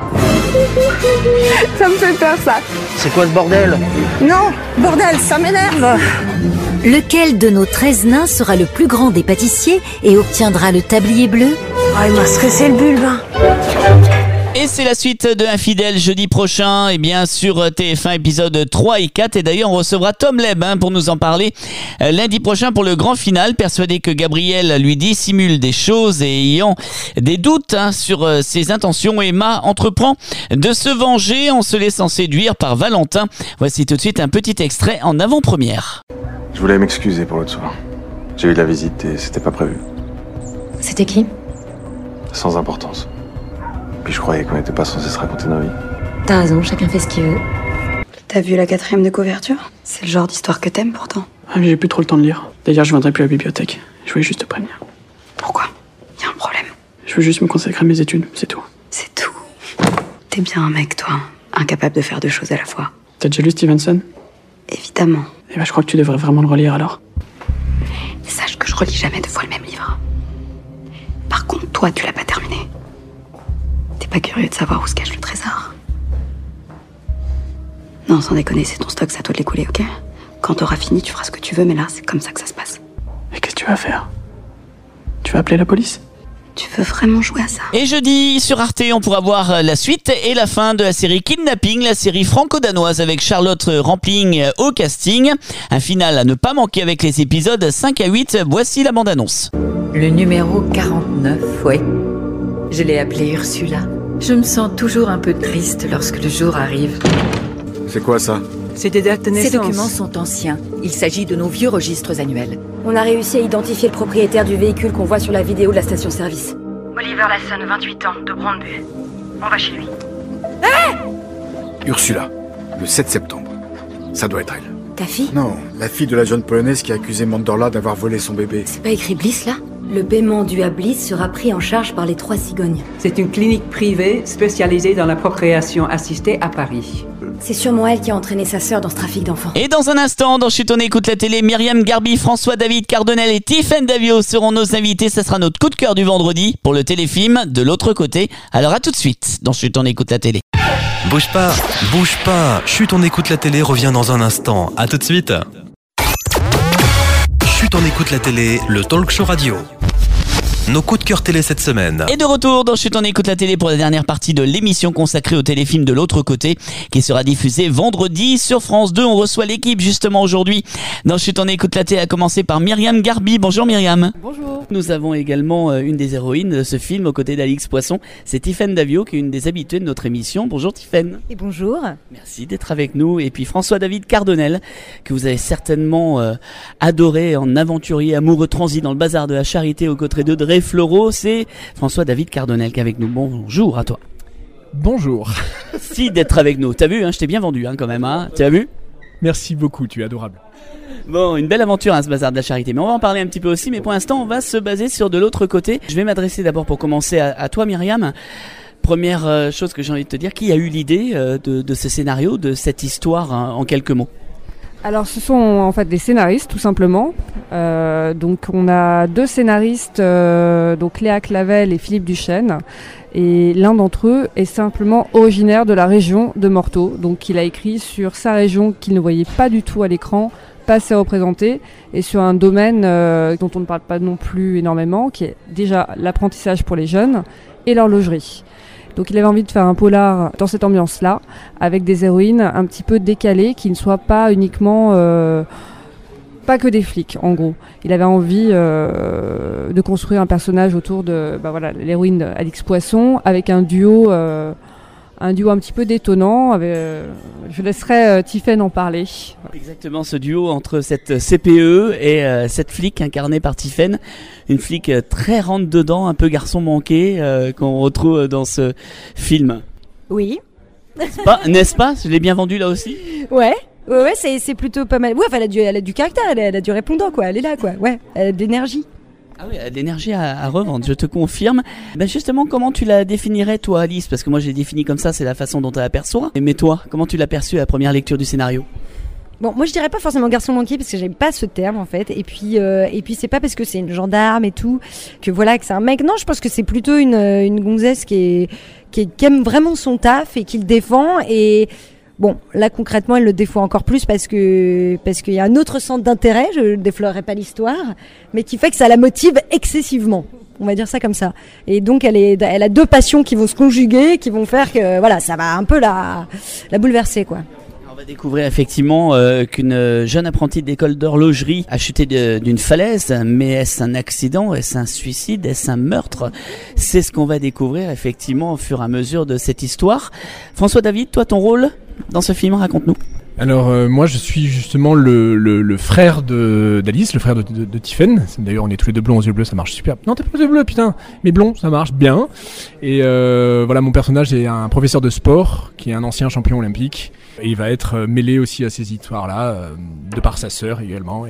Ça me fait peur, ça.
C'est quoi ce bordel?
Non, bordel, ça m'énerve.
Lequel de nos treize nains sera le plus grand des pâtissiers et obtiendra le tablier bleu?
Oh, il m'a stressé le bulbe.
Et c'est la suite de Infidèles jeudi prochain, et bien sur T F un épisode trois et quatre. Et d'ailleurs, on recevra Tom Leb hein, pour nous en parler euh, lundi prochain pour le grand final. Persuadé que Gabriel lui dissimule des choses et ayant des doutes hein, sur euh, ses intentions, Emma entreprend de se venger en se laissant séduire par Valentin. Voici tout de suite un petit extrait en avant-première.
Je voulais m'excuser pour l'autre soir. J'ai eu la visite et c'était pas prévu.
C'était qui?
Sans importance. Puis je croyais qu'on n'était pas censé se raconter nos vies.
T'as raison, chacun fait ce qu'il veut.
T'as vu la quatrième de couverture? C'est le genre d'histoire que t'aimes pourtant.
Ah, mais j'ai plus trop le temps de lire. D'ailleurs, je viendrai plus à la bibliothèque. Je voulais juste te prévenir.
Pourquoi? Y a un problème.
Je veux juste me consacrer à mes études, c'est tout.
C'est tout. T'es bien un mec, toi. Incapable de faire deux choses à la fois.
T'as déjà lu Stevenson?
Évidemment.
Eh ben, je crois que tu devrais vraiment le relire alors.
Sache que je relis jamais deux fois le même livre. Par contre, toi, tu l'as pas terminé. T'es pas curieux de savoir où se cache le trésor? Non, sans déconner, c'est ton stock, c'est à toi de l'écouler, ok? Quand t'auras fini, tu feras ce que tu veux, mais là, c'est comme ça que ça se passe.
Et qu'est-ce que tu vas faire? Tu vas appeler la police?
Tu veux vraiment jouer à ça?
Et jeudi, sur Arte, on pourra voir la suite et la fin de la série Kidnapping, la série franco-danoise avec Charlotte Rampling au casting. Un final à ne pas manquer avec les épisodes cinq à huit. Voici la bande-annonce.
Le numéro quarante-neuf, ouais. Je l'ai appelée Ursula. Je me sens toujours un peu triste lorsque le jour arrive.
C'est quoi ça?
C'est des dates de naissance. Ces documents sont anciens. Il s'agit de nos vieux registres annuels.
On a réussi à identifier le propriétaire du véhicule qu'on voit sur la vidéo de la station-service.
Oliver Lasson, vingt-huit ans, de Brandbu. On va chez lui.
Ursula, le sept septembre. Ça doit être elle.
Ta fille?
Non, la fille de la jeune polonaise qui a accusé Mandorla d'avoir volé son bébé.
C'est pas écrit Bliss, là? Le paiement dû à Bliss sera pris en charge par les trois cigognes.
C'est une clinique privée spécialisée dans la procréation assistée à Paris.
C'est sûrement elle qui a entraîné sa sœur dans ce trafic d'enfants.
Et dans un instant, dans Chut on écoute la télé, Myriam Garbi, François-David Cardonnel et Tiffaine Davio seront nos invités. Ça sera notre coup de cœur du vendredi pour le téléfilm De l'autre côté. Alors à tout de suite dans Chut on écoute la télé.
Bouge pas, bouge pas. Chut on écoute la télé revient dans un instant. À tout de suite. Chut on écoute la télé, le talk show radio. Nos coups de cœur télé cette semaine.
Et de retour dans Chut on écoute la télé pour la dernière partie de l'émission consacrée au téléfilm De l'autre côté qui sera diffusé vendredi sur France deux. On reçoit l'équipe justement aujourd'hui dans Chut on écoute la télé, à commencer par Myriam Garbi. Bonjour Myriam.
Bonjour.
Nous avons également une des héroïnes de ce film aux côtés d'Alix Poisson. C'est Tiffaine Davio qui est une des habituées de notre émission. Bonjour Tiffaine.
Et bonjour.
Merci d'être avec nous. Et puis François-David Cardonnel que vous avez certainement euh, adoré en aventurier amoureux transi dans le bazar de la Charité aux côtés de Dre Fleurot. C'est François-David Cardonnel qui est avec nous. Bonjour à toi.
Bonjour.
Merci d'être avec nous. T'as vu, hein, je t'ai bien vendu hein, quand même. Hein. Tu as vu?
Merci beaucoup, tu es adorable.
Bon, une belle aventure hein, ce bazar de la Charité, mais on va en parler un petit peu aussi, mais pour l'instant on va se baser sur De l'autre côté. Je vais m'adresser d'abord pour commencer à, à toi Myriam. Première euh, chose que j'ai envie de te dire, qui a eu l'idée euh, de, de ce scénario, de cette histoire hein, en quelques mots?
Alors ce sont en fait des scénaristes tout simplement. Euh, donc on a deux scénaristes, euh, donc Léa Clavel et Philippe Duchesne. Et l'un d'entre eux est simplement originaire de la région de Morteau. Donc il a écrit sur sa région qu'il ne voyait pas du tout à l'écran, pas assez représenté, et sur un domaine euh, dont on ne parle pas non plus énormément, qui est déjà l'apprentissage pour les jeunes et l'horlogerie. Donc il avait envie de faire un polar dans cette ambiance-là, avec des héroïnes un petit peu décalées, qui ne soient pas uniquement... Euh, pas que des flics, en gros. Il avait envie euh, de construire un personnage autour de bah voilà, l'héroïne Alix Poisson, avec un duo, euh, un duo un petit peu détonnant. Avec, euh, je laisserai euh, Tiphaine en parler.
Exactement, ce duo entre cette C P E et euh, cette flic incarnée par Tiphaine, une flic euh, très rentre dedans, un peu garçon manqué euh, qu'on retrouve dans ce film.
Oui.
N'est-ce pas, n'est-ce pas ? Je l'ai bien vendu là aussi.
Ouais. Ouais, ouais, c'est, c'est plutôt pas mal. Ouais, enfin, elle a du, elle a du caractère, elle a, elle a du répondant, quoi. Elle est là, quoi. Ouais, elle a de l'énergie.
Ah oui, elle a de l'énergie à, à revendre, je te confirme. Ben justement, comment tu la définirais, toi, Alice ? Parce que moi, je l'ai définie comme ça, c'est la façon dont tu l'aperçois. Mais toi, comment tu l'as perçue à la première lecture du scénario ?
Bon, moi je dirais pas forcément garçon manqué parce que j'aime pas ce terme en fait. Et puis euh, et puis c'est pas parce que c'est une gendarme et tout que voilà que c'est un mec. Non, je pense que c'est plutôt une une gonzesse qui est qui, est, qui aime vraiment son taf et qui le défend. Et bon, là concrètement, elle le défend encore plus parce que parce qu'il y a un autre centre d'intérêt. Je ne déflorerai pas l'histoire, mais qui fait que ça la motive excessivement. On va dire ça comme ça. Et donc elle est elle a deux passions qui vont se conjuguer, qui vont faire que voilà, ça va un peu la la bouleverser quoi.
On va découvrir effectivement euh, qu'une jeune apprentie d'école d'horlogerie a chuté de, d'une falaise, mais est-ce un accident, est-ce un suicide, est-ce un meurtre ? C'est ce qu'on va découvrir effectivement au fur et à mesure de cette histoire. François David, toi ton rôle dans ce film, raconte-nous.
Alors euh, moi je suis justement le, le, le frère de, d'Alice, le frère de, de, de Tiphaine. D'ailleurs on est tous les deux blonds aux yeux bleus, ça marche super. Non t'es pas aux yeux bleus putain, mais blond ça marche bien. Et euh, voilà, mon personnage est un professeur de sport qui est un ancien champion olympique. Et il va être mêlé aussi à ces histoires-là, euh, de par sa sœur également. Et,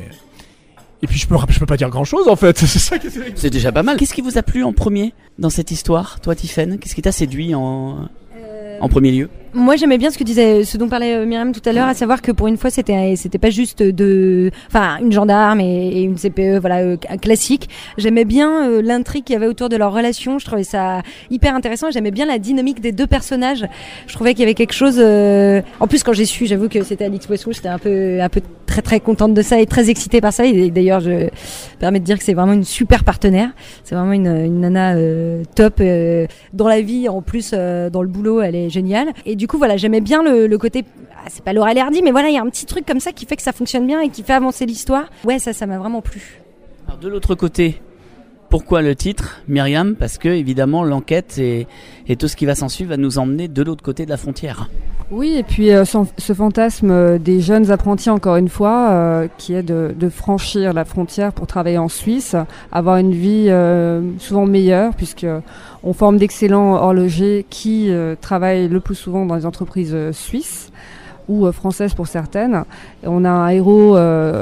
et puis je peux, je peux pas dire grand-chose en fait, c'est ça qui est...
C'est déjà pas mal. Qu'est-ce qui vous a plu en premier dans cette histoire, toi Tiphaine ? Qu'est-ce qui t'a séduit en, euh... en premier lieu ?
Moi, j'aimais bien ce que disait, ce dont parlait Myriam tout à l'heure, à savoir que pour une fois, c'était, c'était pas juste de, enfin, une gendarme et, et une C P E, voilà, euh, classique. J'aimais bien euh, l'intrigue qu'il y avait autour de leur relation. Je trouvais ça hyper intéressant. J'aimais bien la dynamique des deux personnages. Je trouvais qu'il y avait quelque chose. Euh... En plus, quand j'ai su, j'avoue que c'était Alix Westwood, j'étais un peu, un peu très très contente de ça et très excitée par ça. Et d'ailleurs, je me permets de dire que c'est vraiment une super partenaire. C'est vraiment une, une nana euh, top euh, dans la vie. En plus, euh, dans le boulot, elle est géniale. Et du coup, voilà, j'aimais bien le, le côté, ah, c'est pas Laurel et Hardy, mais voilà, il y a un petit truc comme ça qui fait que ça fonctionne bien et qui fait avancer l'histoire. Ouais, ça, ça m'a vraiment plu.
Alors, de l'autre côté, pourquoi le titre, Myriam ? Parce que, évidemment, l'enquête et, et tout ce qui va s'en suivre va nous emmener de l'autre côté de la frontière.
Oui, et puis euh, ce, ce fantasme des jeunes apprentis, encore une fois, euh, qui est de, de franchir la frontière pour travailler en Suisse, avoir une vie euh, souvent meilleure, puisque on forme d'excellents horlogers qui euh, travaillent le plus souvent dans les entreprises euh, suisses ou euh, françaises pour certaines. Et on a un héros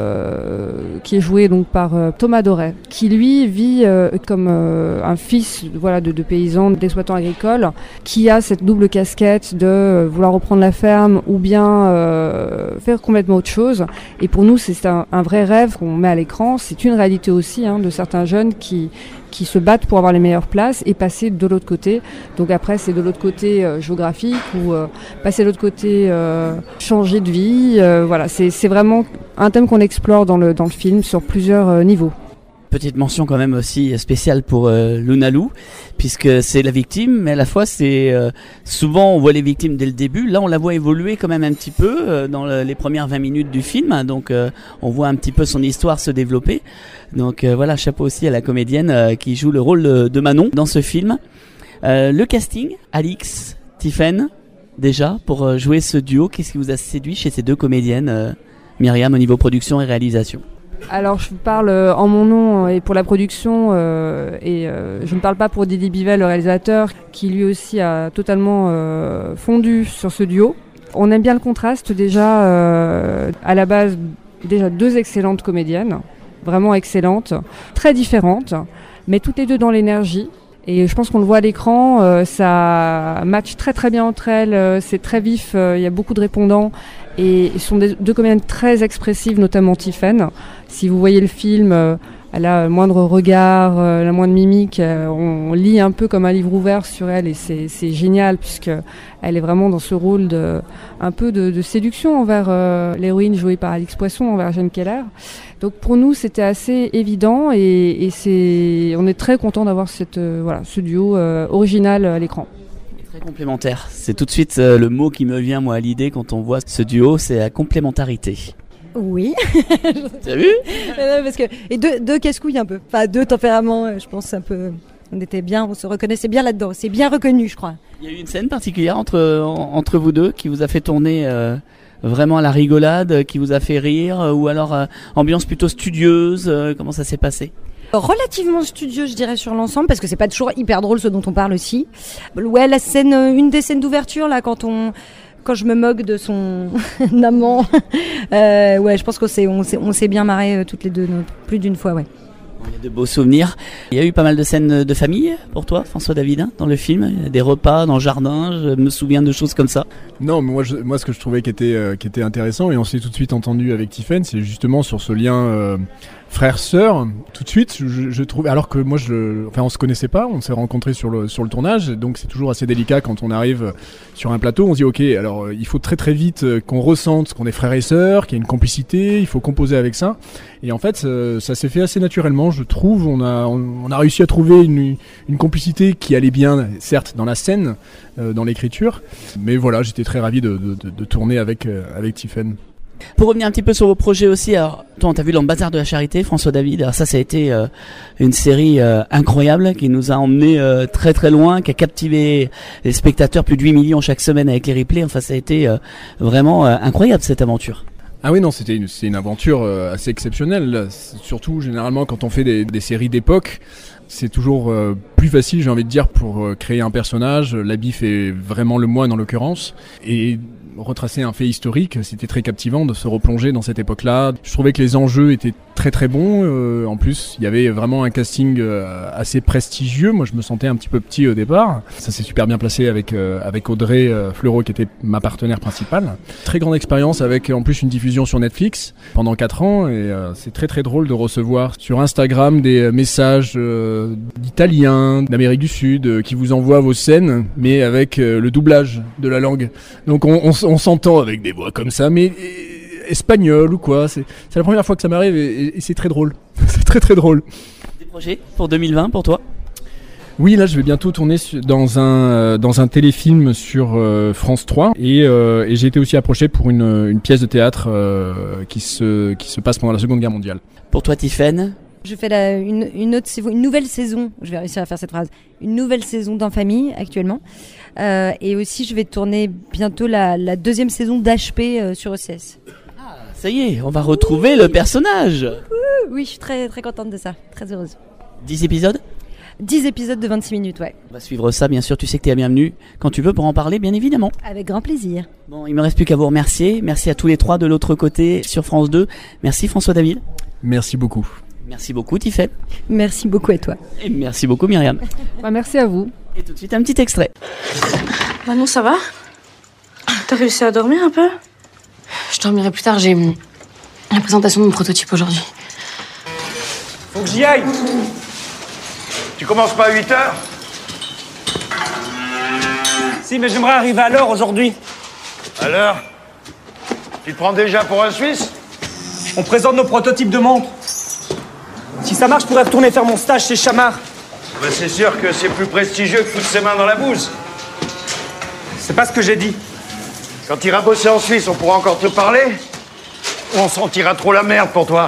euh, qui est joué donc par euh, Thomas Doré, qui lui vit euh, comme euh, un fils voilà, de, de paysans, d'exploitants agricoles, qui a cette double casquette de euh, vouloir reprendre la ferme ou bien euh, faire complètement autre chose. Et pour nous, c'est un, un vrai rêve qu'on met à l'écran. C'est une réalité aussi hein, de certains jeunes qui qui se battent pour avoir les meilleures places et passer de l'autre côté. Donc après, c'est de l'autre côté euh, géographique ou euh, passer de l'autre côté, euh, changer de vie. Euh, voilà, c'est, c'est vraiment un thème qu'on explore dans le, dans le film sur plusieurs euh, niveaux.
Petite mention quand même aussi spéciale pour euh, Luna Lou, puisque c'est la victime, mais à la fois c'est euh, souvent on voit les victimes dès le début. Là, on la voit évoluer quand même un petit peu euh, dans le, les premières vingt minutes du film, donc euh, on voit un petit peu son histoire se développer. Donc euh, voilà, chapeau aussi à la comédienne euh, qui joue le rôle de, de Manon dans ce film. Euh, le casting, Alix, Tiphaine, déjà pour euh, jouer ce duo, qu'est-ce qui vous a séduit chez ces deux comédiennes, euh, Myriam, au niveau production et réalisation ?
Alors je parle en mon nom et pour la production euh, et euh, je ne parle pas pour Didi Bivel, le réalisateur, qui lui aussi a totalement euh, fondu sur ce duo. On aime bien le contraste déjà, euh, à la base déjà deux excellentes comédiennes, vraiment excellentes, très différentes, mais toutes les deux dans l'énergie. Et je pense qu'on le voit à l'écran, euh, ça match très très bien entre elles, euh, c'est très vif, il euh, y a beaucoup de répondants et ce sont des, deux comédiennes très expressives, notamment Tiphaine. Si vous voyez le film, euh, elle a le moindre regard, euh, la moindre mimique, euh, on, on lit un peu comme un livre ouvert sur elle et c'est, c'est génial puisque elle est vraiment dans ce rôle de un peu de, de séduction envers euh, l'héroïne jouée par Alix Poisson, envers Jeanne Keller. Donc pour nous c'était assez évident et, et c'est, on est très content d'avoir cette, euh, voilà, ce duo euh, original à l'écran.
Très complémentaire, c'est tout de suite euh, le mot qui me vient moi à l'idée quand on voit ce duo, c'est la complémentarité.
Oui.
T'as vu ?
Parce que, et deux, deux casse-couilles un peu, enfin deux tempéraments, je pense un peu On était bien, on se reconnaissait bien là-dedans. C'est bien reconnu, je crois.
Il y a eu une scène particulière entre, entre vous deux qui vous a fait tourner euh, vraiment à la rigolade, qui vous a fait rire, euh, ou alors euh, ambiance plutôt studieuse, euh, comment ça s'est passé ?
Relativement studieux, je dirais, sur l'ensemble, parce que c'est pas toujours hyper drôle ce dont on parle aussi. Ouais, la scène, une des scènes d'ouverture, là, quand on, quand je me moque de son amant, euh, ouais, je pense qu'on s'est, on s'est, on s'est bien marré euh, toutes les deux, non, plus d'une fois, ouais.
Il y a de beaux souvenirs. Il y a eu pas mal de scènes de famille pour toi, François David, dans le film. Il y a des repas dans le jardin, je me souviens de choses comme ça.
Non, mais moi, je, moi ce que je trouvais qui était, euh, qui était intéressant, et on s'est tout de suite entendu avec Tiphaine, c'est justement sur ce lien euh, frère-sœur. Tout de suite, je, je trouve, alors que moi, je, enfin, on se connaissait pas, on s'est rencontrés sur le, sur le tournage, donc c'est toujours assez délicat quand on arrive sur un plateau. On se dit, ok, alors il faut très très vite qu'on ressente qu'on est frères et sœurs, qu'il y a une complicité, il faut composer avec ça. Et en fait, ça, ça s'est fait assez naturellement, je trouve. On a, on, on a réussi à trouver une, une complicité qui allait bien, certes, dans la scène, euh, dans l'écriture. Mais voilà, j'étais très ravi de, de, de, de tourner avec, euh, avec Tiphaine.
Pour revenir un petit peu sur vos projets aussi, alors, toi, on t'a vu dans le Bazar de la Charité, François David. Alors ça, ça a été euh, une série euh, incroyable qui nous a emmenés euh, très très loin, qui a captivé les spectateurs, plus de huit millions chaque semaine avec les replays. Enfin, ça a été euh, vraiment euh, incroyable cette aventure.
Ah oui, non, c'était une, c'est une aventure euh, assez exceptionnelle. Surtout, généralement, quand on fait des, des séries d'époque, c'est toujours euh, plus facile, j'ai envie de dire, pour euh, créer un personnage. L'habit fait vraiment le moine en l'occurrence. Et retracer un fait historique, c'était très captivant de se replonger dans cette époque-là. Je trouvais que les enjeux étaient très très bons. Euh, en plus, il y avait vraiment un casting euh, assez prestigieux. Moi, je me sentais un petit peu petit au départ. Ça s'est super bien placé avec euh, avec Audrey euh, Fleurot, qui était ma partenaire principale. Très grande expérience avec en plus une diffusion sur Netflix pendant quatre ans. Et euh, c'est très très drôle de recevoir sur Instagram des messages euh, d'Italiens, d'Amérique du Sud, euh, qui vous envoient vos scènes, mais avec euh, le doublage de la langue. Donc on, on on s'entend avec des voix comme ça, mais espagnol ou quoi. C'est, c'est la première fois que ça m'arrive et, et, et c'est très drôle. C'est très très drôle.
Des projets pour deux mille vingt pour toi ?
Oui, là je vais bientôt tourner dans un, dans un téléfilm sur euh, France trois et, euh, et j'ai été aussi approché pour une, une pièce de théâtre euh, qui, se, qui se passe pendant la Seconde Guerre mondiale.
Pour toi, Tiphaine ?
Je fais la, une, une, autre, une nouvelle saison, je vais réussir à faire cette phrase, une nouvelle saison d'En Famille actuellement. Euh, et aussi, je vais tourner bientôt la, la deuxième saison d'H P euh, sur O C S.
Ah, ça y est, on va retrouver le personnage.
Ouh, oui, je suis très, très contente de ça, très heureuse.
dix épisodes ?
dix épisodes de vingt-six minutes, ouais.
On va suivre ça, bien sûr, tu sais que tu es bienvenue quand tu veux pour en parler, bien évidemment.
Avec grand plaisir.
Bon, il me reste plus qu'à vous remercier. Merci à tous les trois de l'autre côté sur France deux. Merci François David.
Merci beaucoup.
Merci beaucoup Tiphaine.
Merci beaucoup à toi.
Et merci beaucoup Myriam.
Bah, merci à vous.
Et tout de suite un petit extrait.
Manon, ça va ? T'as réussi à dormir un peu ?
Je dormirai plus tard, j'ai la présentation de mon prototype aujourd'hui.
Faut que j'y aille. Tu commences pas à huit heures ? Si, mais j'aimerais arriver à l'heure aujourd'hui.
À l'heure ? Tu te prends déjà pour un Suisse ?
On présente nos prototypes de montres. Si ça marche, je pourrais retourner faire mon stage chez Chamard.
Ben c'est sûr que c'est plus prestigieux que toutes ses mains dans la bouse.
C'est pas ce que j'ai dit.
Quand tu iras bosser en Suisse, on pourra encore te parler ? Ou on sentira trop la merde pour toi ?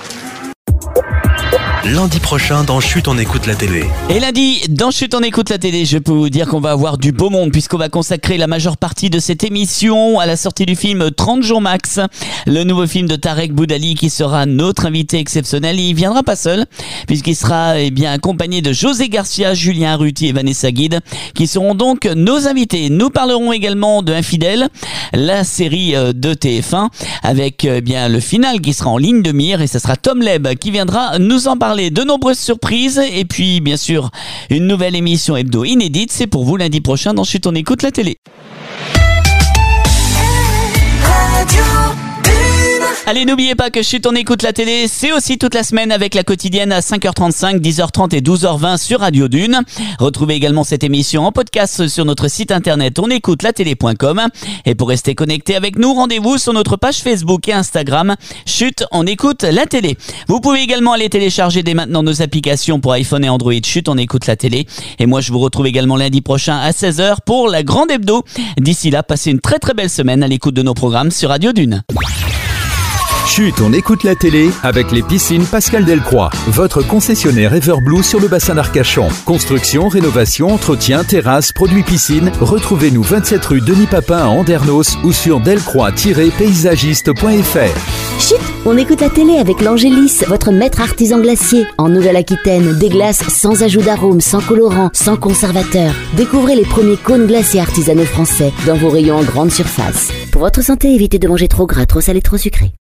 Lundi prochain, dans Chut, on écoute la télé.
Et lundi, dans Chut, on écoute la télé, je peux vous dire qu'on va avoir du beau monde puisqu'on va consacrer la majeure partie de cette émission à la sortie du film trente jours max, le nouveau film de Tarek Boudali qui sera notre invité exceptionnel. Il viendra pas seul puisqu'il sera eh bien accompagné de José Garcia, Julien Arruti et Vanessa Guide qui seront donc nos invités. Nous parlerons également de Infidèles, la série de T F un avec eh bien le final qui sera en ligne de mire et ce sera Tom Leb qui viendra nous en parler. De nombreuses surprises et puis bien sûr une nouvelle émission hebdo inédite, c'est pour vous lundi prochain dans Chut on écoute la télé. Radio Allez, n'oubliez pas que Chut on écoute la télé, c'est aussi toute la semaine avec la quotidienne à cinq heures trente-cinq, dix heures trente et douze heures vingt sur Radio Dune. Retrouvez également cette émission en podcast sur notre site internet on écoute la télé point com. Et pour rester connecté avec nous, rendez-vous sur notre page Facebook et Instagram Chut on écoute la télé. Vous pouvez également aller télécharger dès maintenant nos applications pour iPhone et Android Chut on écoute la télé. Et moi je vous retrouve également lundi prochain à seize heures pour la grande hebdo. D'ici là, passez une très très belle semaine à l'écoute de nos programmes sur Radio Dune.
Chut, on écoute la télé avec les piscines Pascal Delcroix. Votre concessionnaire Everblue sur le bassin d'Arcachon. Construction, rénovation, entretien, terrasse, produits piscine. Retrouvez-nous vingt-sept rue Denis Papin à Andernos ou sur delcroix tiret paysagiste point f r.
Chut, on écoute la télé avec l'Angélis, votre maître artisan glacier. En Nouvelle-Aquitaine, des glaces sans ajout d'arôme, sans colorant, sans conservateur. Découvrez les premiers cônes glacés artisanaux français dans vos rayons en grande surface. Pour votre santé, évitez de manger trop gras, trop salé, trop sucré.